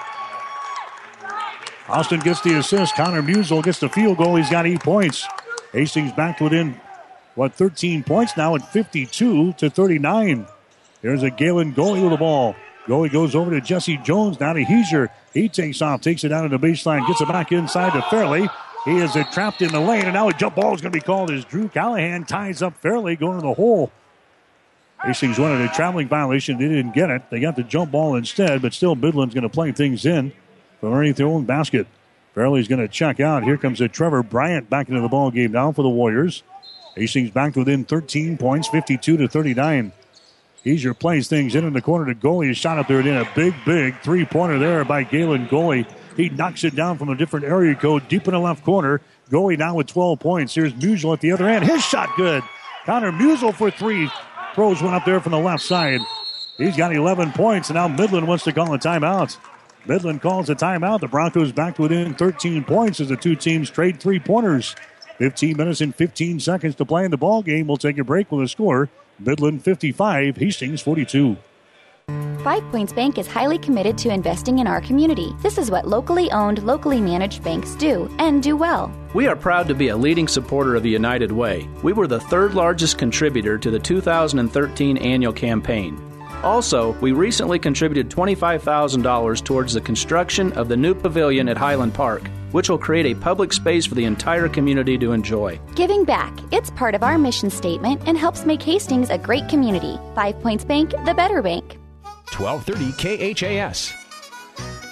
Austin gets the assist. Connor Musel gets the field goal. He's got 8 points. Hastings back within, 13 points now at 52-39. There's a Galen Goey with the ball. Goey goes over to Jesse Jones. Now to Heiser. He takes off, takes it out of the baseline, gets it back inside to Fairley. He is trapped in the lane, and now a jump ball is going to be called as Drew Callahan ties up Fairley going to the hole. Hastings wanted a traveling violation. They didn't get it. They got the jump ball instead, but still Midland's going to play things in from underneath their own basket. Fairley's going to check out. Here comes Trevor Bryant back into the ball game now for the Warriors. Hastings back within 13 points, 52-39. Heiser plays things in the corner to Goey. His shot up there and in a big three-pointer there by Galen Goey. He knocks it down from a different area code deep in the left corner. Goey now with 12 points. Here's Musel at the other end. His shot good. Connor Musel for 3. Throws one up there from the left side. He's got 11 points, and now Midland wants to call a timeout. Midland calls a timeout. The Broncos back within 13 points as the two teams trade three-pointers. 15 minutes and 15 seconds to play in the ball game. We'll take a break with a score. Midland 55, Hastings 42. 5 Points Bank is highly committed to investing in our community. This is what locally owned, locally managed banks do, and do well. We are proud to be a leading supporter of the United Way. We were the third largest contributor to the 2013 annual campaign. Also, we recently contributed $25,000 towards the construction of the new pavilion at Highland Park, which will create a public space for the entire community to enjoy. Giving back. It's part of our mission statement and helps make Hastings a great community. 5 Points Bank, the better bank. 1230 KHAS.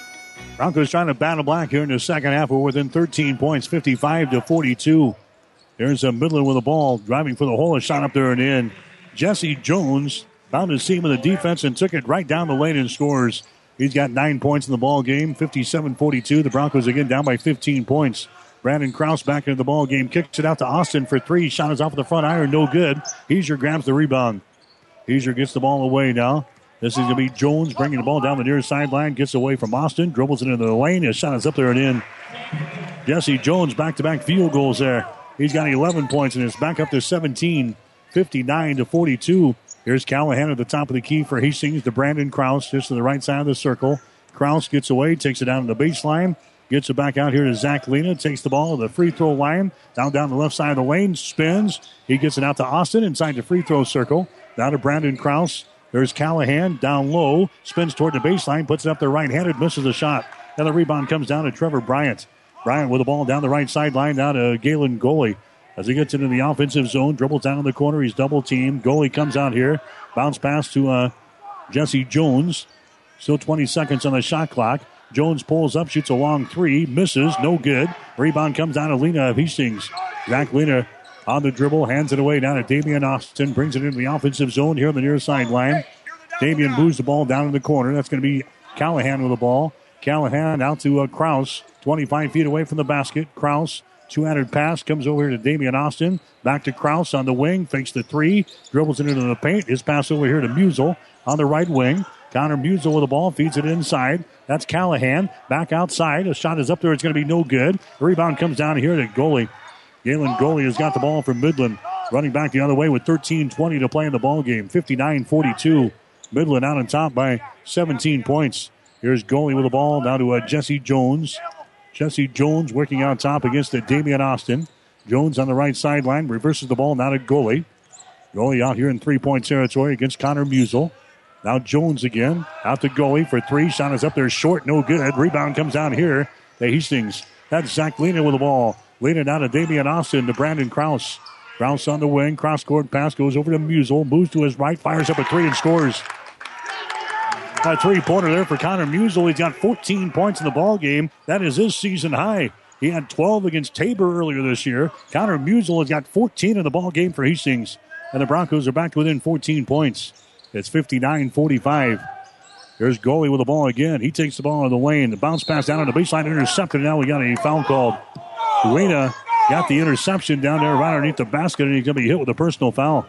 Broncos trying to battle back here in the second half. We're within 13 points, 55-42. There's a Midland with the ball, driving for the hole, a shot up there and in. Jesse Jones found his seam in the defense and took it right down the lane and scores. He's got 9 points in the ball game, 57-42. The Broncos again down by 15 points. Brandon Krause back into the ball game, kicks it out to Austin for three. Shot is off the front iron, no good. Heiser grabs the rebound. Heiser gets the ball away now. This is going to be Jones bringing the ball down the near sideline, gets away from Austin, dribbles it into the lane. His shot is up there and in. Jesse Jones back-to-back field goals there. He's got 11 points and it's back up to 17, 59-42. Here's Callahan at the top of the key for Hastings to Brandon Krause, just to the right side of the circle. Krause gets away, takes it down to the baseline, gets it back out here to Zach Lena, takes the ball to the free throw line, down the left side of the lane, spins. He gets it out to Austin inside the free throw circle. Down to Brandon Krause. There's Callahan down low, spins toward the baseline, puts it up there right-handed, misses the shot. Now the rebound comes down to Trevor Bryant. Bryant with the ball down the right sideline, down to Galen Goley. As he gets into the offensive zone, dribbles down in the corner, he's double-teamed. Goley comes out here, bounce pass to Jesse Jones. Still 20 seconds on the shot clock. Jones pulls up, shoots a long three, misses, no good. Rebound comes down to Lena of Hastings. Zach Lena on the dribble, hands it away down to Damian Austin, brings it into the offensive zone here on the near sideline. Damian moves the ball down in the corner. That's going to be Callahan with the ball. Callahan out to Krause, 25 feet away from the basket. Krause, two-handed pass, comes over here to Damian Austin. Back to Krause on the wing, fakes the three, dribbles it into the paint. His pass over here to Musel on the right wing. Connor Musel with the ball, feeds it inside. That's Callahan. Back outside. A shot is up there. It's going to be no good. The rebound comes down here to Goley. Galen Goley has got the ball from Midland. Running back the other way with 13:20 to play in the ball game. 59-42. Midland out on top by 17 points. Here's Goley with the ball. Now to Jesse Jones. Jesse Jones working out top against Damian Austin. Jones on the right sideline. Reverses the ball now to Goley. Goley out here in three-point territory against Connor Musel. Now Jones again. Out to Goley for three. Shot is up there short. No good. Rebound comes down here to Hastings. That's Zach Lena with the ball. Lena down to Damian Austin to Brandon Krause. Krause on the wing. Cross-court pass goes over to Musel. Moves to his right. Fires up a three and scores. A three-pointer there for Connor Musel. He's got 14 points in the ball game. That is his season high. He had 12 against Tabor earlier this year. Connor Musel has got 14 in the ball game for Hastings. And the Broncos are back to within 14 points. It's 59-45. There's Goley with the ball again. He takes the ball in the lane. The bounce pass down on the baseline, intercepted. Now we got a foul called. Duena got the interception down there right underneath the basket, and he's going to be hit with a personal foul.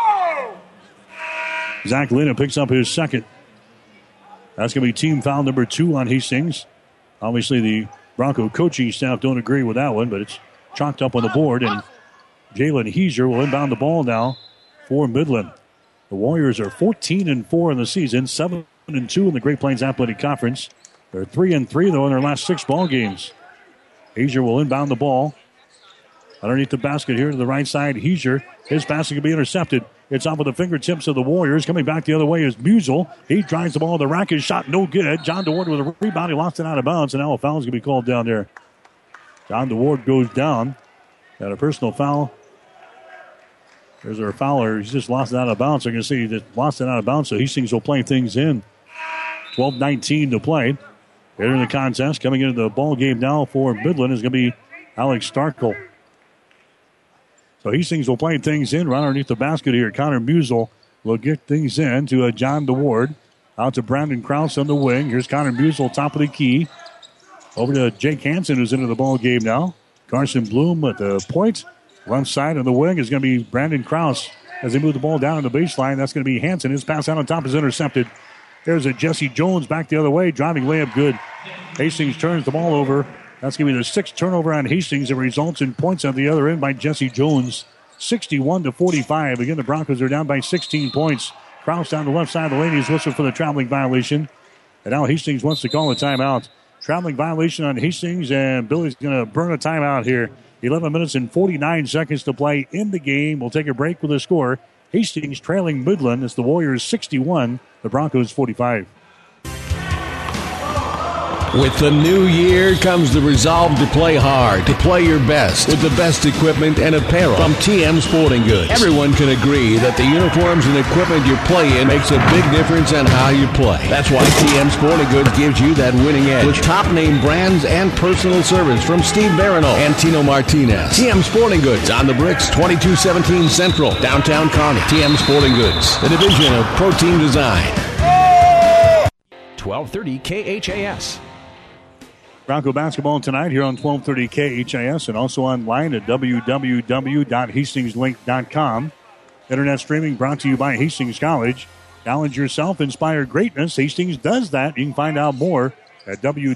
Zach Lena picks up his second. That's going to be team foul number 2 on Hastings. Obviously, the Bronco coaching staff don't agree with that one, but it's chalked up on the board, and Jalen Heiser will inbound the ball now for Midland. The Warriors are 14-4 in the season, 7-2 in the Great Plains Athletic Conference. They're 3-3, though, in their last 6 ball games. Heiser will inbound the ball. Underneath the basket here to the right side, Heiser. His pass can be intercepted. It's off with the fingertips of the Warriors. Coming back the other way is Musel. He drives the ball to the rack. His shot no good. John DeWard with a rebound. He lost it out of bounds, and now a foul is going to be called down there. John DeWard goes down. Got a personal foul. There's our fouler. He's just lost it out of bounds. They're going to see he just lost it out of bounds, so Hastings will play things in. 12:19 to play. Here in the contest, coming into the ball game now for Midland is going to be Alex Starkle. So Hastings will play things in right underneath the basket here. Connor Musel will get things in to John DeWard. Out to Brandon Krause on the wing. Here's Connor Musel, top of the key. Over to Jake Hansen, who's into the ball game now. Carson Bloom at the point. Left side of the wing is going to be Brandon Krause. As they move the ball down on the baseline, that's going to be Hansen. His pass out on top is intercepted. There's a Jesse Jones back the other way. Driving layup good. Hastings turns the ball over. That's going to be the 6th turnover on Hastings. It results in points on the other end by Jesse Jones. 61-45. Again, the Broncos are down by 16 points. Krause down the left side of the lane. He's whistled for the traveling violation. And now Hastings wants to call a timeout. Traveling violation on Hastings, and Billy's going to burn a timeout here. 11 minutes and 49 seconds to play in the game. We'll take a break with a score. Hastings trailing Midland. It's the Warriors 61, the Broncos 45. With the new year comes the resolve to play hard, to play your best, with the best equipment and apparel from TM Sporting Goods. Everyone can agree that the uniforms and equipment you play in makes a big difference in how you play. That's why TM Sporting Goods gives you that winning edge with top-name brands and personal service from Steve Barano and Tino Martinez. TM Sporting Goods on the bricks, 2217 Central, downtown Kearney. TM Sporting Goods, the division of Pro Team Design. 1230 KHAS. Bronco basketball tonight here on 1230 KHAS and also online at www.hastingslink.com. Internet streaming brought to you by Hastings College. Challenge yourself, inspire greatness. Hastings does that. You can find out more at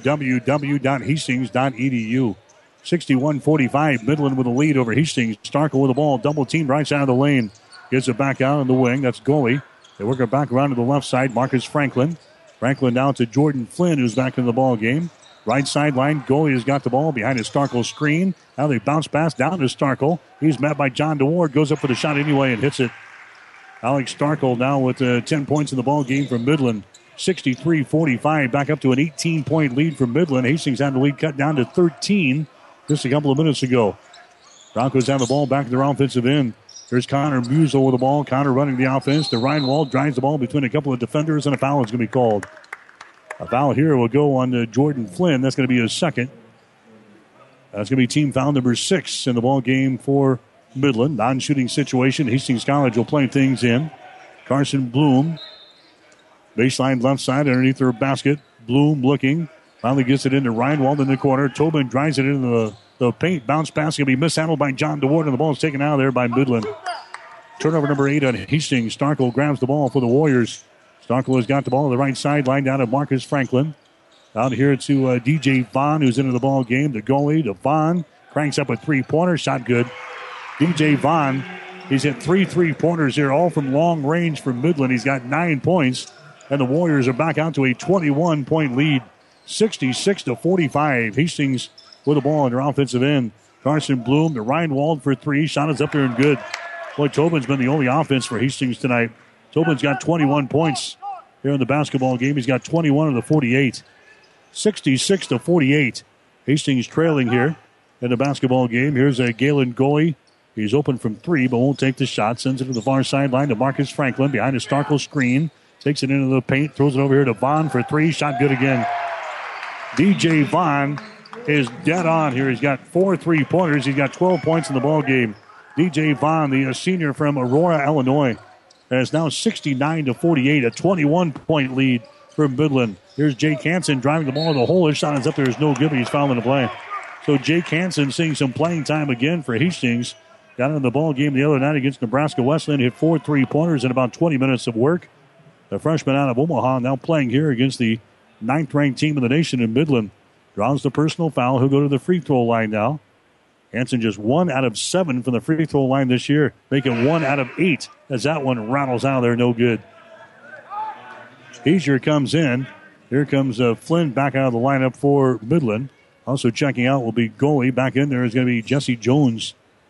www.hastings.edu. 61-45, Midland with a lead over Hastings. Starkle with the ball, double team right side of the lane. Gets it back out on the wing. That's goalie. They work it back around to the left side. Marcus Franklin. Franklin now to Jordan Flynn, who's back in the ball game. Right sideline, goalie has got the ball behind his Starkle screen. Now they bounce pass down to Starkle. He's met by John DeWard, goes up for the shot anyway and hits it. Alex Starkle now with 10 points in the ball game from Midland. 63-45, back up to an 18-point lead for Midland. Hastings had the lead cut down to 13 just a couple of minutes ago. Broncos have the ball back to their offensive end. There's Connor Musil with the ball. Connor running the offense. The Reinwald drives the ball between a couple of defenders, and a foul is going to be called. A foul here will go on Jordan Flynn. That's going to be his second. That's going to be team foul number 6 in the ball game for Midland. Non-shooting situation. Hastings College will play things in. Carson Bloom. Baseline left side underneath their basket. Bloom looking. Finally gets it into Reinwald in the corner. Tobin drives it into the paint. Bounce pass going to be mishandled by John DeWard, and the ball is taken out of there by Midland. Turnover number 8 on Hastings. Starkle grabs the ball for the Warriors. Starkle has got the ball on the right sideline down to Marcus Franklin. Out here to DJ Vaughn, who's into the ball game. The goalie, to Vaughn. Cranks up a three-pointer. Shot good. DJ Vaughn, he's hit 3 3-pointers here, all from long range from Midland. He's got 9 points. And the Warriors are back out to a 21-point lead. 66-45. Hastings with the ball on their offensive end. Carson Bloom to Reinwald for 3. Shot is up there and good. Boy, Tobin's been the only offense for Hastings tonight. Tobin's got 21 points here in the basketball game. He's got 21 of the 48. 66-48. Hastings trailing here in the basketball game. Here's a Galen goalie. He's open from 3, but won't take the shot. Sends it to the far sideline to Marcus Franklin behind a Starkle screen. Takes it into the paint. Throws it over here to Vaughn for 3. Shot good again. DJ Vaughn is dead on here. He's got 4 3-pointers. He's got 12 points in the ball game. DJ Vaughn, the senior from Aurora, Illinois. And it's now 69-48, a 21-point lead for Midland. Here's Jake Hansen driving the ball in the hole. His shot is up there. There's no good, but he's fouling the play. So Jake Hansen seeing some playing time again for Hastings. Got in the ball game the other night against Nebraska Wesleyan. Hit 4 3-pointers in about 20 minutes of work. The freshman out of Omaha now playing here against the 9th-ranked team in the nation in Midland. Draws the personal foul. He'll go to the free throw line now. Hansen just 1 out of 7 from the free throw line this year, making 1 out of 8 as that one rattles out of there, no good. Heasier comes in. Here comes Flynn back out of the lineup for Midland. Also checking out will be goalie. Back in there is going to be Jesse Jones.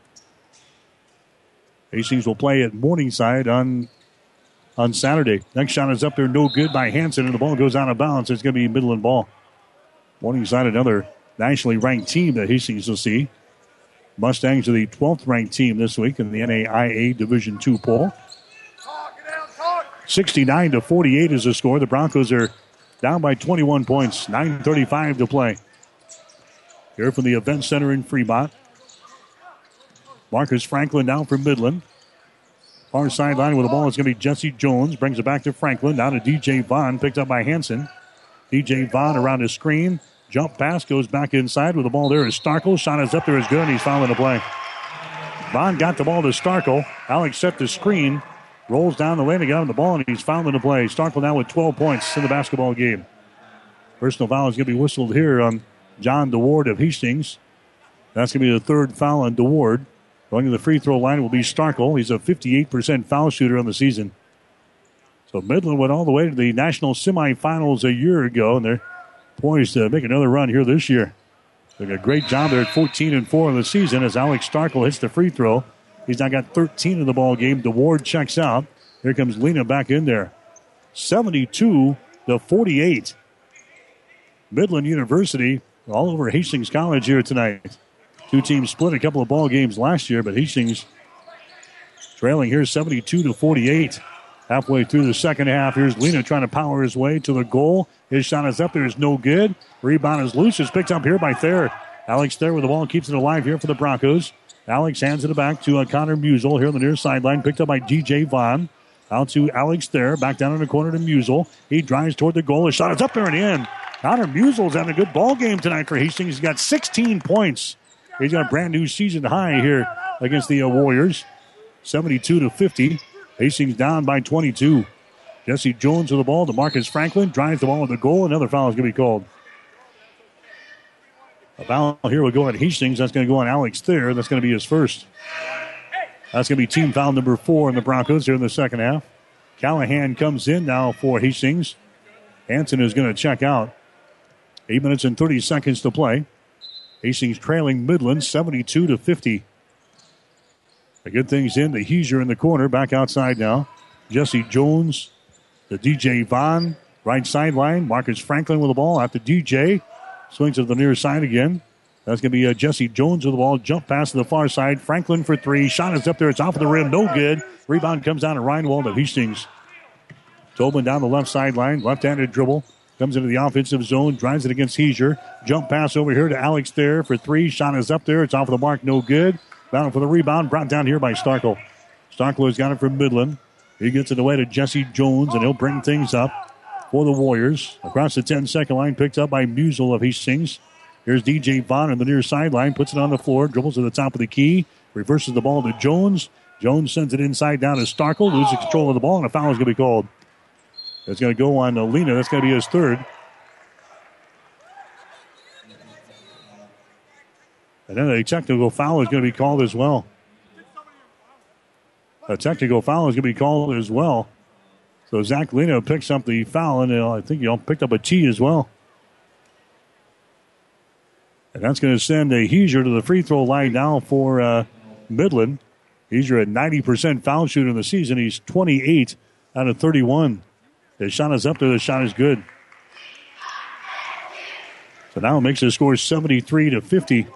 Hastings will play at Morningside on Saturday. Next shot is up there, no good by Hansen, and the ball goes out of bounds. It's going to be Midland ball. Morningside, another nationally ranked team that Hastings will see. Mustangs are the 12th ranked team this week in the NAIA Division II poll. 69-48 is the score. The Broncos are down by 21 points. 9:35 to play. Here from the Event Center in Fremont. Marcus Franklin down for Midland. Far sideline with the ball is going to be Jesse Jones. Brings it back to Franklin. Down to DJ Vaughn. Picked up by Hansen. DJ Vaughn around his screen. Jump pass goes back inside with the ball there is Starkle. Shot is up there is good, and he's fouling the play. Vaughn got the ball to Starkle. Alex set the screen. Rolls down the lane to get on the ball, and he's fouling the play. Starkle now with 12 points in the basketball game. Personal foul is going to be whistled here on John DeWard of Hastings. That's going to be the 3rd foul on DeWard. Going to the free throw line will be Starkle. He's a 58% foul shooter on the season. So Midland went all the way to the national semifinals a year ago, and they're poised to make another run here this year. Doing a great job there at 14-4 in the season as Alex Starkle hits the free throw. He's now got 13 in the ball game. DeWard checks out. Here comes Lena back in there. 72-48. Midland University all over Hastings College here tonight. Two teams split a couple of ball games last year, but Hastings trailing here 72-48. Halfway through the second half, here's Lena trying to power his way to the goal. His shot is up there, is no good. Rebound is loose. It's picked up here by Thayer. Alex Thayer with the ball, keeps it alive here for the Broncos. Alex hands it back to Connor Musel here on the near sideline, picked up by DJ Vaughn. Out to Alex Thayer, back down in the corner to Musel. He drives toward the goal. His shot is up there and in. Connor Musel's having a good ball game tonight for Hastings. He's got 16 points. He's got a brand new season high here against the Warriors. 72-50. Hastings down by 22. Jesse Jones with the ball. DeMarcus Franklin drives the ball to the goal. Another foul is going to be called. A foul here will go at Hastings. That's going to go on Alex Thayer. That's going to be his first. That's going to be team foul number 4 in the Broncos here in the second half. Callahan comes in now for Hastings. Hanson is going to check out. 8 minutes and 30 seconds to play. Hastings trailing Midland 72-50. A good thing's in. The Heiser in the corner. Back outside now. Jesse Jones. The DJ Vaughn. Right sideline. Marcus Franklin with the ball. After DJ. Swings to the near side again. That's going to be Jesse Jones with the ball. Jump pass to the far side. Franklin for 3. Shot is up there. It's off of the rim. No good. Rebound comes down to Reinwald of Hastings. Tobin down the left sideline. Left-handed dribble. Comes into the offensive zone. Drives it against Heiser. Jump pass over here to Alex Thayer for 3. Shot is up there. It's off of the mark. No good. Battle for the rebound. Brought down here by Starkle. Starkle has got it from Midland. He gets it away to Jesse Jones, and he'll bring things up for the Warriors. Across the 10-second line, picked up by Musel of Hastings. Here's DJ Vaughn on the near sideline. Puts it on the floor. Dribbles to the top of the key. Reverses the ball to Jones. Jones sends it inside down to Starkle. Loses control of the ball, and a foul is going to be called. It's going to go on Lena. That's going to be his third. And then a technical foul is going to be called as well. A technical foul is going to be called as well. So Zach Lena picks up the foul, and I think he picked up a T as well. And that's going to send a Heiser to the free throw line now for Midland. Heiser at 90% foul shooter in the season. He's 28 out of 31. His shot is up there. The shot is good. So now it makes the score 73-50.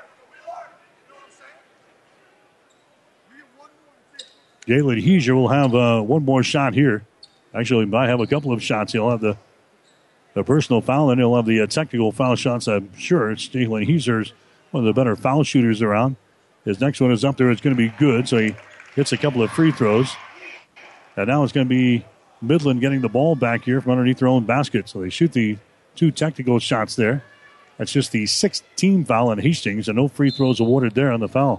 Jalen Heiser will have one more shot here. Actually, he might have a couple of shots. He'll have the personal foul, and he'll have the technical foul shots, I'm sure. It's Jalen Heiser's one of the better foul shooters around. His next one is up there. It's going to be good, so he hits a couple of free throws. And now it's going to be Midland getting the ball back here from underneath their own basket. So they shoot the 2 technical shots there. That's just the 6th team foul in Hastings, and no free throws awarded there on the foul.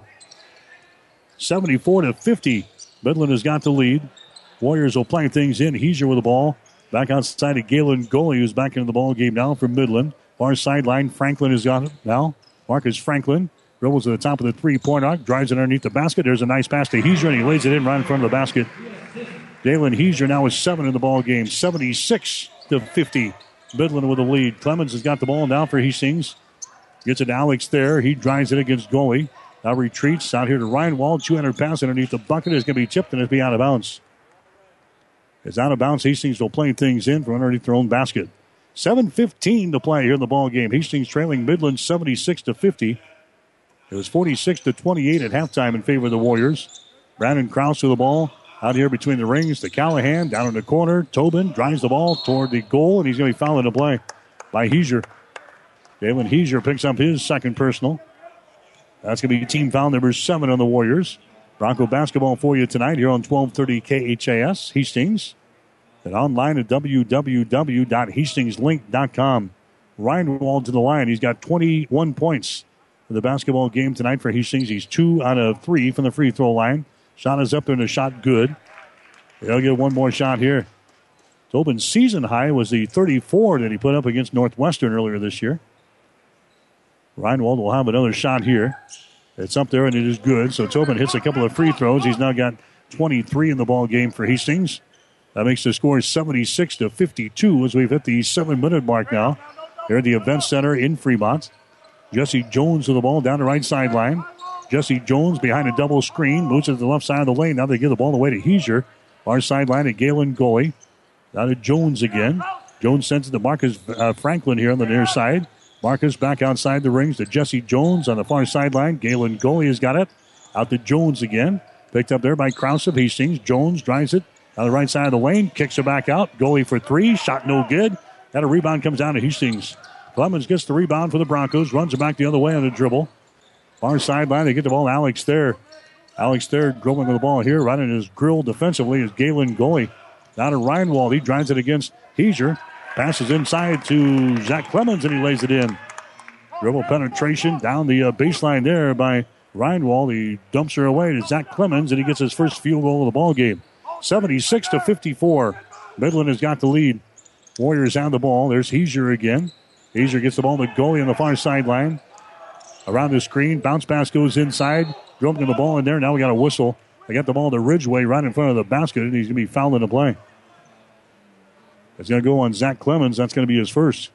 74-50. Midland has got the lead. Warriors will play things in. Heiser with the ball. Back outside to Galen Goley, who's back into the ball game now for Midland. Far sideline, Franklin has got it now. Marcus Franklin dribbles to the top of the three-point arc, drives it underneath the basket. There's a nice pass to Heiser, and he lays it in right in front of the basket. Galen Heiser now is 7 in the ball game, 76-50. Midland with the lead. Clemens has got the ball now for Hastings. Gets it to Alex there. He drives it against Goley. Now retreats out here to Reinwald. 200 pass underneath the bucket. It's going to be tipped and it'll be out of bounds. It's out of bounds. Hastings will play things in from underneath their own basket. 7:15 to play here in the ball game. Hastings trailing Midland 76-50. It was 46-28 at halftime in favor of the Warriors. Brandon Krause with the ball out here between the rings to Callahan down in the corner. Tobin drives the ball toward the goal, and he's going to be fouled in the play by Heiser. Jalen Heiser picks up his second personal. That's going to be team foul number 7 on the Warriors. Bronco basketball for you tonight here on 1230 KHAS Hastings. And online at www.hastingslink.com. Reinwald to the line. He's got 21 points for the basketball game tonight for Hastings. He's 2 out of 3 from the free throw line. Shot is up there and the shot good. They'll get one more shot here. Tobin's season high was the 34 that he put up against Northwestern earlier this year. Reinwald will have another shot here. It's up there and it is good. So Tobin hits a couple of free throws. He's now got 23 in the ball game for Hastings. That makes the score 76-52 as we've hit the 7-minute mark now. Here at the Event Center in Fremont. Jesse Jones with the ball down the right sideline. Jesse Jones behind a double screen. Moves it to the left side of the lane. Now they give the ball away to Heiser. Far sideline to Galen Goley. Now to Jones again. Jones sends it to Marcus Franklin here on the near side. Marcus back outside the rings to Jesse Jones on the far sideline. Galen Goey has got it. Out to Jones again. Picked up there by Krause of Hastings. Jones drives it on the right side of the lane. Kicks it back out. Goey for three. Shot no good. That a rebound comes down to Hastings. Clemens gets the rebound for the Broncos. Runs it back the other way on the dribble. Far sideline. They get the ball to Alex Thayer. Alex Thayer dribbling with the ball here. Right in his grill defensively is Galen Goey. Now to Reinwald. He drives it against Heiser. Passes inside to Zach Clemens, and he lays it in. Dribble penetration down the baseline there by Reinwald. He dumps her away to Zach Clemens, and he gets his first field goal of the ball game. 76-54. Midland has got the lead. Warriors have the ball. There's Heiser again. Heiser gets the ball to Goey on the far sideline. Around the screen, bounce pass goes inside. Dribbling the ball in there. Now we got a whistle. They got the ball to Ridgway right in front of the basket, and he's going to be fouled in the play. It's going to go on Zach Clemens. That's going to be his first.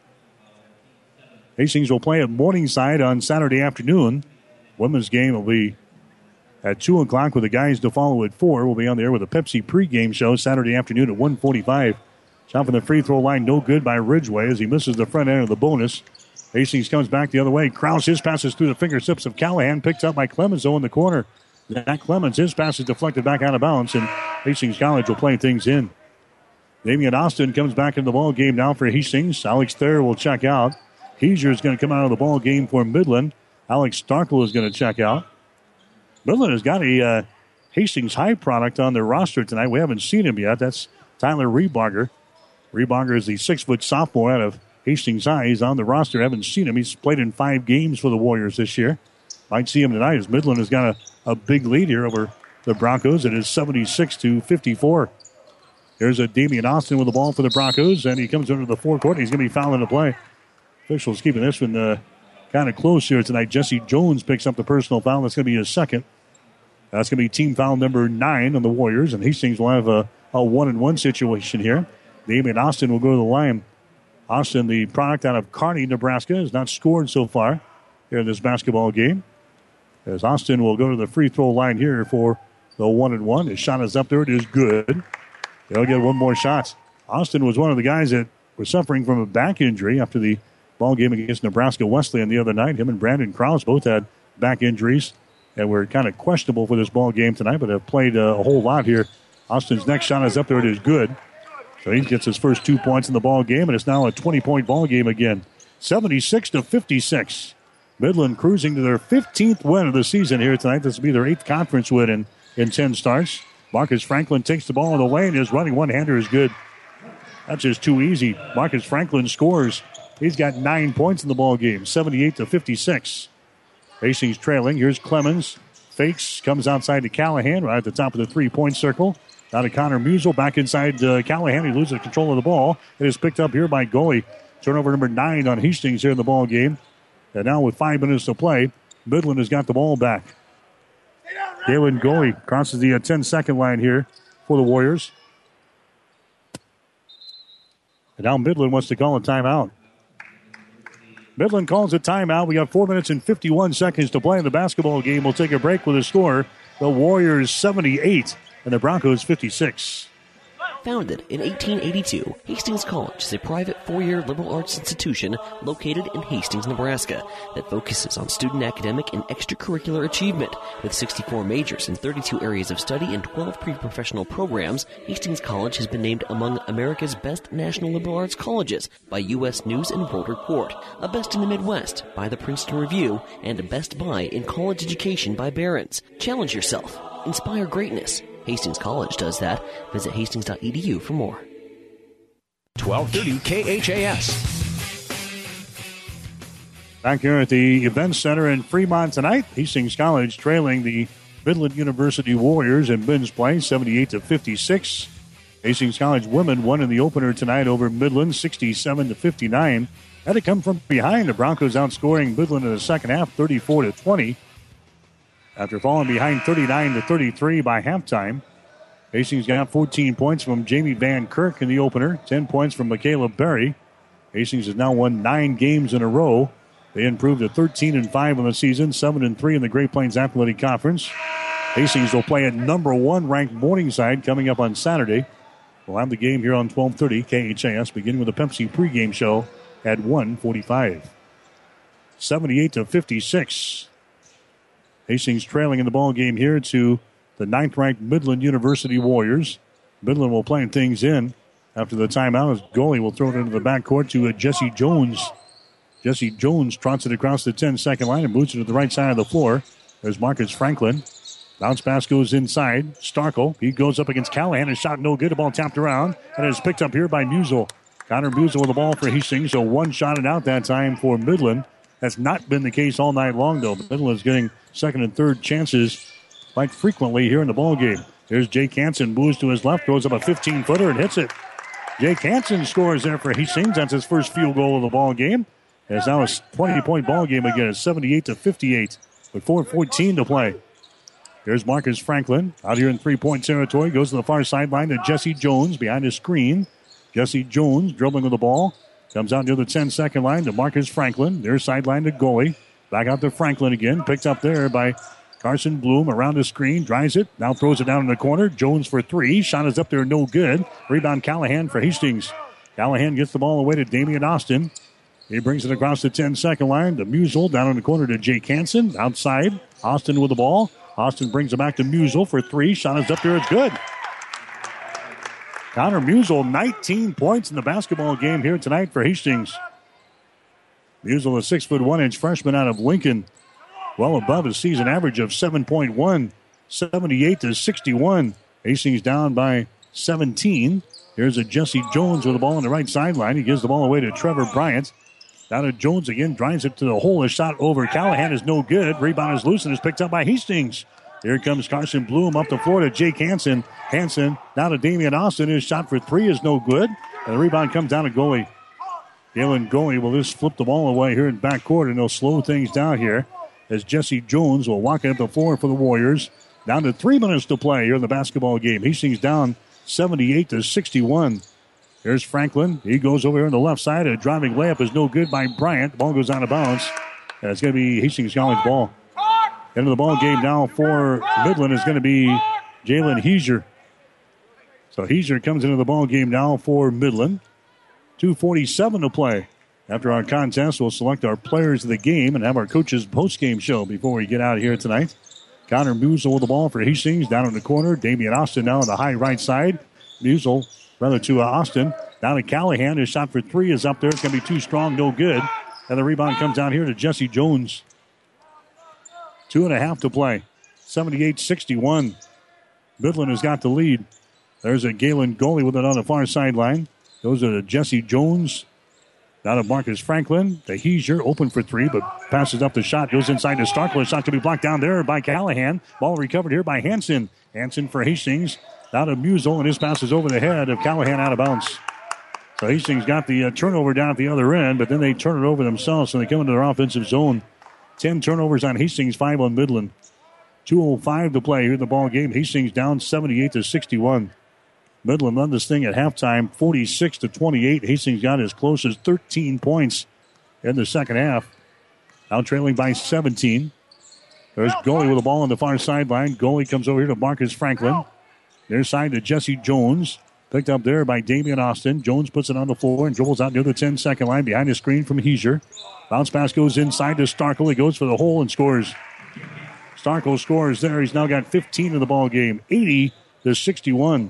Hastings will play at Morningside on Saturday afternoon. Women's game will be at 2 o'clock with the guys to follow at 4. We'll be on the air with a Pepsi pregame show Saturday afternoon at 1:45. Shot from the free throw line, no good by Ridgway as he misses the front end of the bonus. Hastings comes back the other way. Krause, his passes through the fingertips of Callahan, picked up by Clemens, though, in the corner. Zach Clemens, his pass is deflected back out of bounds, and Hastings College will play things in. Damian Austin comes back in the ball game now for Hastings. Alex Thayer will check out. Heiser is going to come out of the ball game for Midland. Alex Starkle is going to check out. Midland has got a Hastings High product on their roster tonight. We haven't seen him yet. That's Tyler Rebarger. Rebarger is the 6-foot sophomore out of Hastings High. He's on the roster. Haven't seen him. He's played in 5 games for the Warriors this year. Might see him tonight as Midland has got a big lead here over the Broncos. It is 76-54. There's a Damian Austin with the ball for the Broncos, and he comes into the forecourt. He's going to be fouling the play. Officials keeping this one kind of close here tonight. Jesse Jones picks up the personal foul. That's going to be his second. That's going to be team foul number 9 on the Warriors, and Hastings will have a 1-and-1 situation here. Damian Austin will go to the line. Austin, the product out of Kearney, Nebraska, has not scored so far here in this basketball game. As Austin will go to the free throw line here for the 1-and-1. His shot is up there. It is good. They'll get one more shot. Austin was one of the guys that were suffering from a back injury after the ball game against Nebraska Wesleyan the other night. Him and Brandon Krause both had back injuries and were kind of questionable for this ball game tonight, but have played a whole lot here. Austin's next shot is up there. It is good. So he gets his first 2 points in the ball game, and it's now a 20-point ball game again. 76-56. Midland cruising to their 15th win of the season here tonight. This will be their 8th conference win in 10 starts. Marcus Franklin takes the ball in the lane. His running one-hander is good. That's just too easy. Marcus Franklin scores. He's got 9 points in the ball game, 78-56. Hastings trailing. Here's Clemens. Fakes, comes outside to Callahan right at the top of the three-point circle. Now to Connor Musel, back inside Callahan. He loses control of the ball. It is picked up here by Goey. Turnover number 9 on Hastings here in the ball game. And now with 5 minutes to play, Midland has got the ball back. Galen Goey crosses the 10-second line here for the Warriors. And now Midland wants to call a timeout. Midland calls a timeout. We got 4 minutes and 51 seconds to play in the basketball game. We'll take a break with a score. The Warriors 78 and the Broncos 56. Founded in 1882, Hastings College is a private 4-year liberal arts institution located in Hastings, Nebraska that focuses on student academic and extracurricular achievement. With 64 majors in 32 areas of study and 12 pre-professional programs, Hastings College has been named among America's best national liberal arts colleges by U.S. News and World Report, a best in the Midwest by the Princeton Review, and a best buy in college education by Barron's. Challenge yourself. Inspire greatness. Hastings College does that. Visit hastings.edu for more. 1230 KHAS. Back here at the Event Center in Fremont tonight, Hastings College trailing the Midland University Warriors in men's play 78-56. Hastings College women won in the opener tonight over Midland 67-59. Had to come from behind. The Broncos outscoring Midland in the second half 34-20. After falling behind 39-33 by halftime, Hastings got 14 points from Jamie Van Kirk in the opener, 10 points from Michaela Berry. Hastings has now won 9 games in a row. They improved to 13-5 on the season, 7-3 in the Great Plains Athletic Conference. Hastings will play at number 1 ranked Morningside coming up on Saturday. We'll have the game here on 1230 KHAS, beginning with the Pepsi pregame show at 1:45. 78-56. Hastings trailing in the ball game here to the 9th-ranked Midland University Warriors. Midland will play things in after the timeout as goalie will throw it into the backcourt to Jesse Jones. Jesse Jones trots it across the 10-second line and moves it to the right side of the floor. There's Marcus Franklin. Bounce pass goes inside. Starkle. He goes up against Callahan. His shot no good. The ball tapped around. And it is picked up here by Musel. Connor Musel with the ball for Hastings. So one shot and out that time for Midland. That's not been the case all night long, though. Midland is getting second and third chances quite frequently here in the ball game. There's Jake Hansen. Moves to his left. Throws up a 15-footer and hits it. Jake Hansen scores there for Hastings. That's his first field goal of the ball game. It's now a 20-point ball game again. It's 78-58 with 4:14 to play. Here's Marcus Franklin out here in three-point territory. Goes to the far sideline to Jesse Jones behind his screen. Jesse Jones dribbling with the ball. Comes out near the 10-second line to Marcus Franklin. Their sideline to goalie. Back out to Franklin again. Picked up there by Carson Bloom around the screen. Drives it. Now throws it down in the corner. Jones for three. Shot is up there. No good. Rebound Callahan for Hastings. Callahan gets the ball away to Damian Austin. He brings it across the 10-second line to Musel. Down in the corner to Jake Hansen. Outside. Austin with the ball. Austin brings it back to Musel for three. Shot is up there. It's good. Connor Musel, 19 points in the basketball game here tonight for Hastings. Musel, a 6'1" freshman out of Lincoln. Well above his season average of 7.1. 78-61. Hastings down by 17. Here's a Jesse Jones with the ball on the right sideline. He gives the ball away to Trevor Bryant. Down to Jones again. Drives it to the hole. A shot over Callahan is no good. Rebound is loose and is picked up by Hastings. Here comes Carson Bloom up the floor to Jake Hansen. Hansen now to Damian Austin. His shot for three is no good. And the rebound comes down to goalie. Galen Goalie will just flip the ball away here in backcourt, and they'll slow things down here as Jesse Jones will walk it up the floor for the Warriors. Down to 3 minutes to play here in the basketball game. Hastings down 78-61. Here's Franklin. He goes over here on the left side. A driving layup is no good by Bryant. The ball goes out of bounds. And it's going to be Hastings College ball. Into the ball game now for Midland is going to be Jalen Heiser. So Heiser comes into the ball game now for Midland. 2:47 to play. After our contest, we'll select our players of the game and have our coaches post-game show before we get out of here tonight. Connor Musel with the ball for Hastings down in the corner. Damian Austin now on the high right side. Musel rather to Austin. Down to Callahan. His shot for three is up there. It's going to be too strong, no good. And the rebound comes down here to Jesse Jones. 2.5 to play. 78-61. Midland has got the lead. There's a Galen Goalie with it on the far sideline. Goes to Jesse Jones. Down to Marcus Franklin. The Heiser open for three, but passes up the shot. Goes inside to Starkler. Shot to be blocked down there by Callahan. Ball recovered here by Hansen. Hansen for Hastings. Down to Musel, and his pass is over the head of Callahan out of bounds. So Hastings got the turnover down at the other end, but then they turn it over themselves, so they come into their offensive zone. 10 turnovers on Hastings, 5 on Midland. 2:05 to play here in the ball game. Hastings down 78-61. Midland won this thing at halftime, 46-28. Hastings got as close as 13 points in the second half. Now trailing by 17. There's Goalie with the ball on the far sideline. Goalie comes over here to Marcus Franklin. Near side to Jesse Jones. Picked up there by Damian Austin. Jones puts it on the floor and dribbles out near the 10-second line behind the screen from Heiser. Bounce pass goes inside to Starkle. He goes for the hole and scores. Starkle scores there. He's now got 15 in the ball game. 80-61.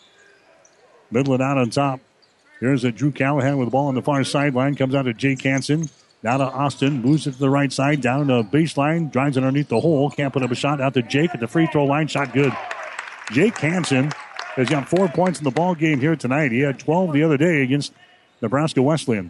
Midland out on top. Here's a Drew Callahan with the ball on the far sideline. Comes out to Jake Hansen. Now to Austin. Moves it to the right side. Down to the baseline. Drives it underneath the hole. Can't put up a shot. Out to Jake at the free throw line. Shot good. Jake Hansen has got 4 points in the ball game here tonight. He had 12 the other day against Nebraska Wesleyan.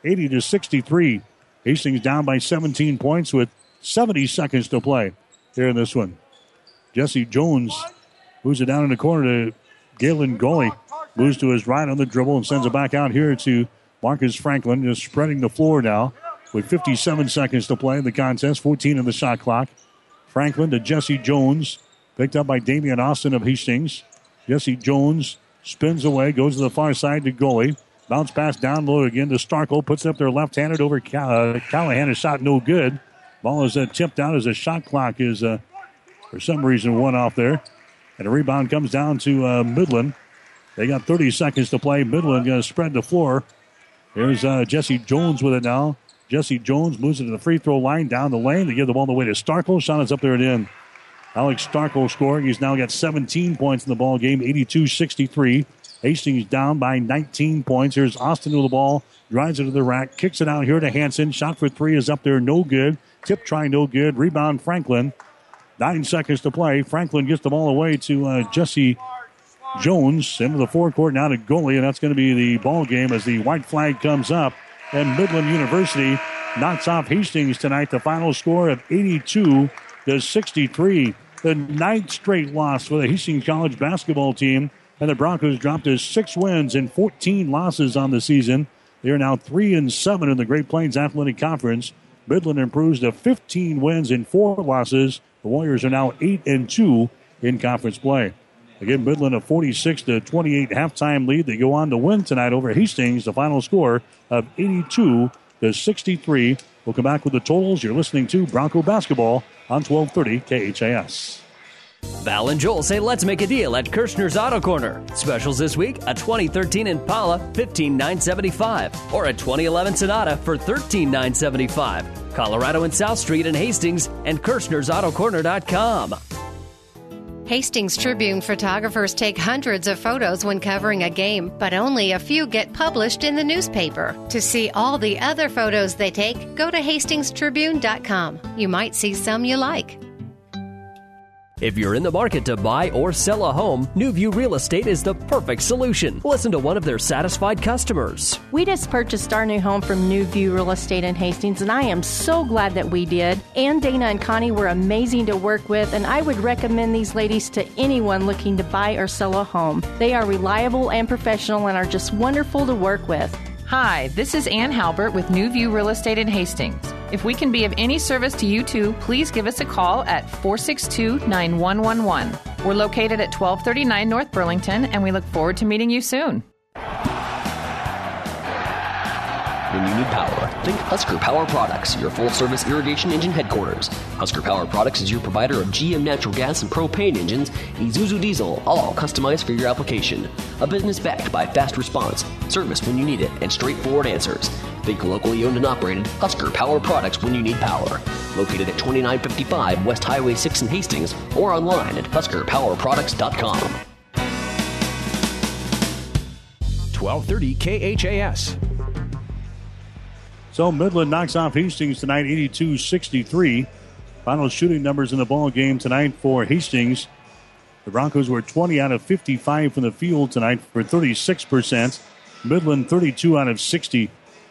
80-63. Hastings down by 17 points with 70 seconds to play here in this one. Jesse Jones moves it down in the corner to Galen Goalie. Moves to his right on the dribble and sends it back out here to Marcus Franklin. Just spreading the floor now with 57 seconds to play in the contest. 14 in the shot clock. Franklin to Jesse Jones. Picked up by Damian Austin of Hastings. Jesse Jones spins away, goes to the far side to Goalie. Bounce pass down low again to Starkle. Puts up there left-handed over Callahan. A shot no good. Ball is tipped out as the shot clock is, for some reason, one off there. And a rebound comes down to Midland. They got 30 seconds to play. Midland going to spread the floor. Here's Jesse Jones with it now. Jesse Jones moves it to the free throw line down the lane. They give the ball the way to Starkle. Shot is up there and in. Alex Starkle scoring. He's now got 17 points in the ball game, 82-63. Hastings down by 19 points. Here's Austin with the ball. Drives it to the rack. Kicks it out here to Hansen. Shot for three is up there. No good. Tip try no good. Rebound Franklin. 9 seconds to play. Franklin gets the ball away to Jesse Jones into the forecourt now to goalie, and that's going to be the ball game as the white flag comes up. And Midland University knocks off Hastings tonight. The final score of 82-63. The 9th straight loss for the Hastings College basketball team, and the Broncos dropped to 6 wins and 14 losses on the season. They are now 3-7 in the Great Plains Athletic Conference. Midland improves to 15 wins and 4 losses. The Warriors are now 8-2 in conference play. Again, Midland a 46-28 halftime lead. They go on to win tonight over Hastings. The final score of 82-63. We'll come back with the totals. You're listening to Bronco Basketball on 1230 KHAS. Val and Joel say let's make a deal at Kirshner's Auto Corner. Specials this week, a 2013 Impala, $15,975, or a 2011 Sonata for $13,975. Colorado and South Street in Hastings and Kirshner'sAutoCorner.com. Hastings Tribune photographers take hundreds of photos when covering a game, but only a few get published in the newspaper. To see all the other photos they take, go to hastingstribune.com. You might see some you like. If you're in the market to buy or sell a home, Newview Real Estate is the perfect solution. Listen to one of their satisfied customers. We just purchased our new home from Newview Real Estate in Hastings, and I am so glad that we did. Ann, Dana, and Connie were amazing to work with, and I would recommend these ladies to anyone looking to buy or sell a home. They are reliable and professional and are just wonderful to work with. Hi, this is Ann Halbert with Newview Real Estate in Hastings. If we can be of any service to you too, please give us a call at 462-9111. We're located at 1239 North Burlington, and we look forward to meeting you soon. When you need power, think Husker Power Products, your full-service irrigation engine headquarters. Husker Power Products is your provider of GM natural gas and propane engines, Isuzu diesel, all customized for your application. A business backed by fast response, service when you need it, and straightforward answers. Think locally owned and operated Husker Power Products when you need power. Located at 2955 West Highway 6 in Hastings, or online at HuskerPowerProducts.com. 1230 KHAS. So Midland knocks off Hastings tonight, 82-63. Final shooting numbers in the ball game tonight for Hastings. The Broncos were 20 out of 55 from the field tonight for 36%. Midland 32 out of 60,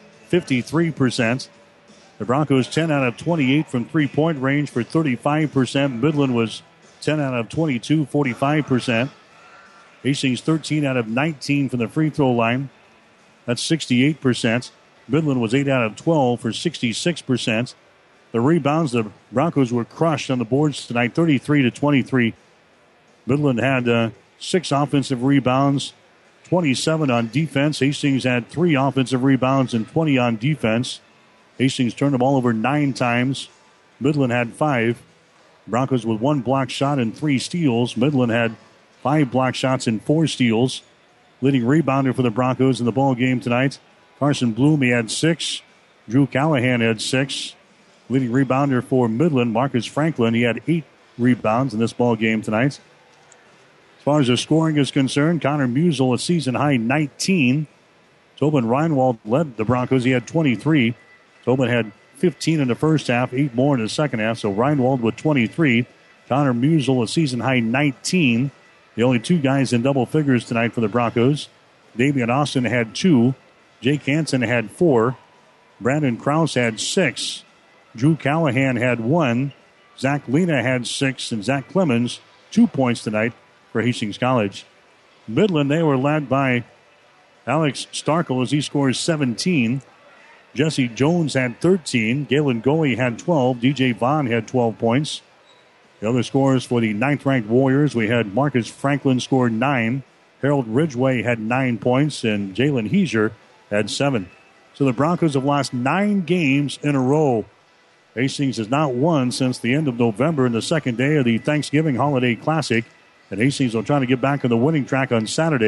53%. The Broncos 10 out of 28 from three-point range for 35%. Midland was 10 out of 22, 45%. Hastings 13 out of 19 from the free throw line. That's 68%. Midland was 8 out of 12 for 66%. The rebounds, the Broncos were crushed on the boards tonight, 33-23. Midland had 6 offensive rebounds, 27 on defense. Hastings had 3 offensive rebounds and 20 on defense. Hastings turned the ball over 9 times. Midland had 5. Broncos with 1 block shot and 3 steals. Midland had 5 block shots and 4 steals. Leading rebounder for the Broncos in the ball game tonight, Carson Bloom, he had 6. Drew Callahan had 6. Leading rebounder for Midland, Marcus Franklin, he had 8 rebounds in this ball game tonight. As far as the scoring is concerned, Connor Musel, a season-high 19. Tobin Reinwald led the Broncos. He had 23. Tobin had 15 in the first half, 8 more in the second half. So Reinwald with 23. Connor Musel, a season-high 19. The only 2 guys in double figures tonight for the Broncos. Damian Austin had 2. Jake Hansen had 4. Brandon Krause had 6. Drew Callahan had 1. Zach Lena had 6. And Zach Clemens, 2 points tonight for Hastings College. Midland, they were led by Alex Starkle as he scores 17. Jesse Jones had 13. Galen Goey had 12. DJ Vaughn had 12 points. The other scores for the 9th-ranked Warriors, we had Marcus Franklin scored 9. Harold Ridgway had 9 points. And Jalen Heiser had 7. So the Broncos have lost 9 games in a row. Hastings has not won since the end of November in the second day of the Thanksgiving Holiday Classic. And Hastings will try to get back on the winning track on Saturday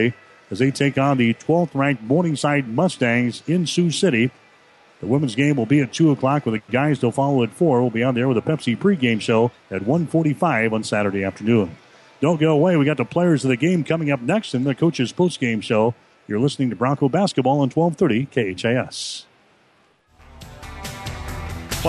as they take on the 12th-ranked Morningside Mustangs in Sioux City. The women's game will be at 2 o'clock with the guys. They'll follow at 4. We'll be on there with a Pepsi pregame show at 1:45 on Saturday afternoon. Don't go away. We got the players of the game coming up next in the coach's postgame show. You're listening to Bronco Basketball on 1230 KHAS.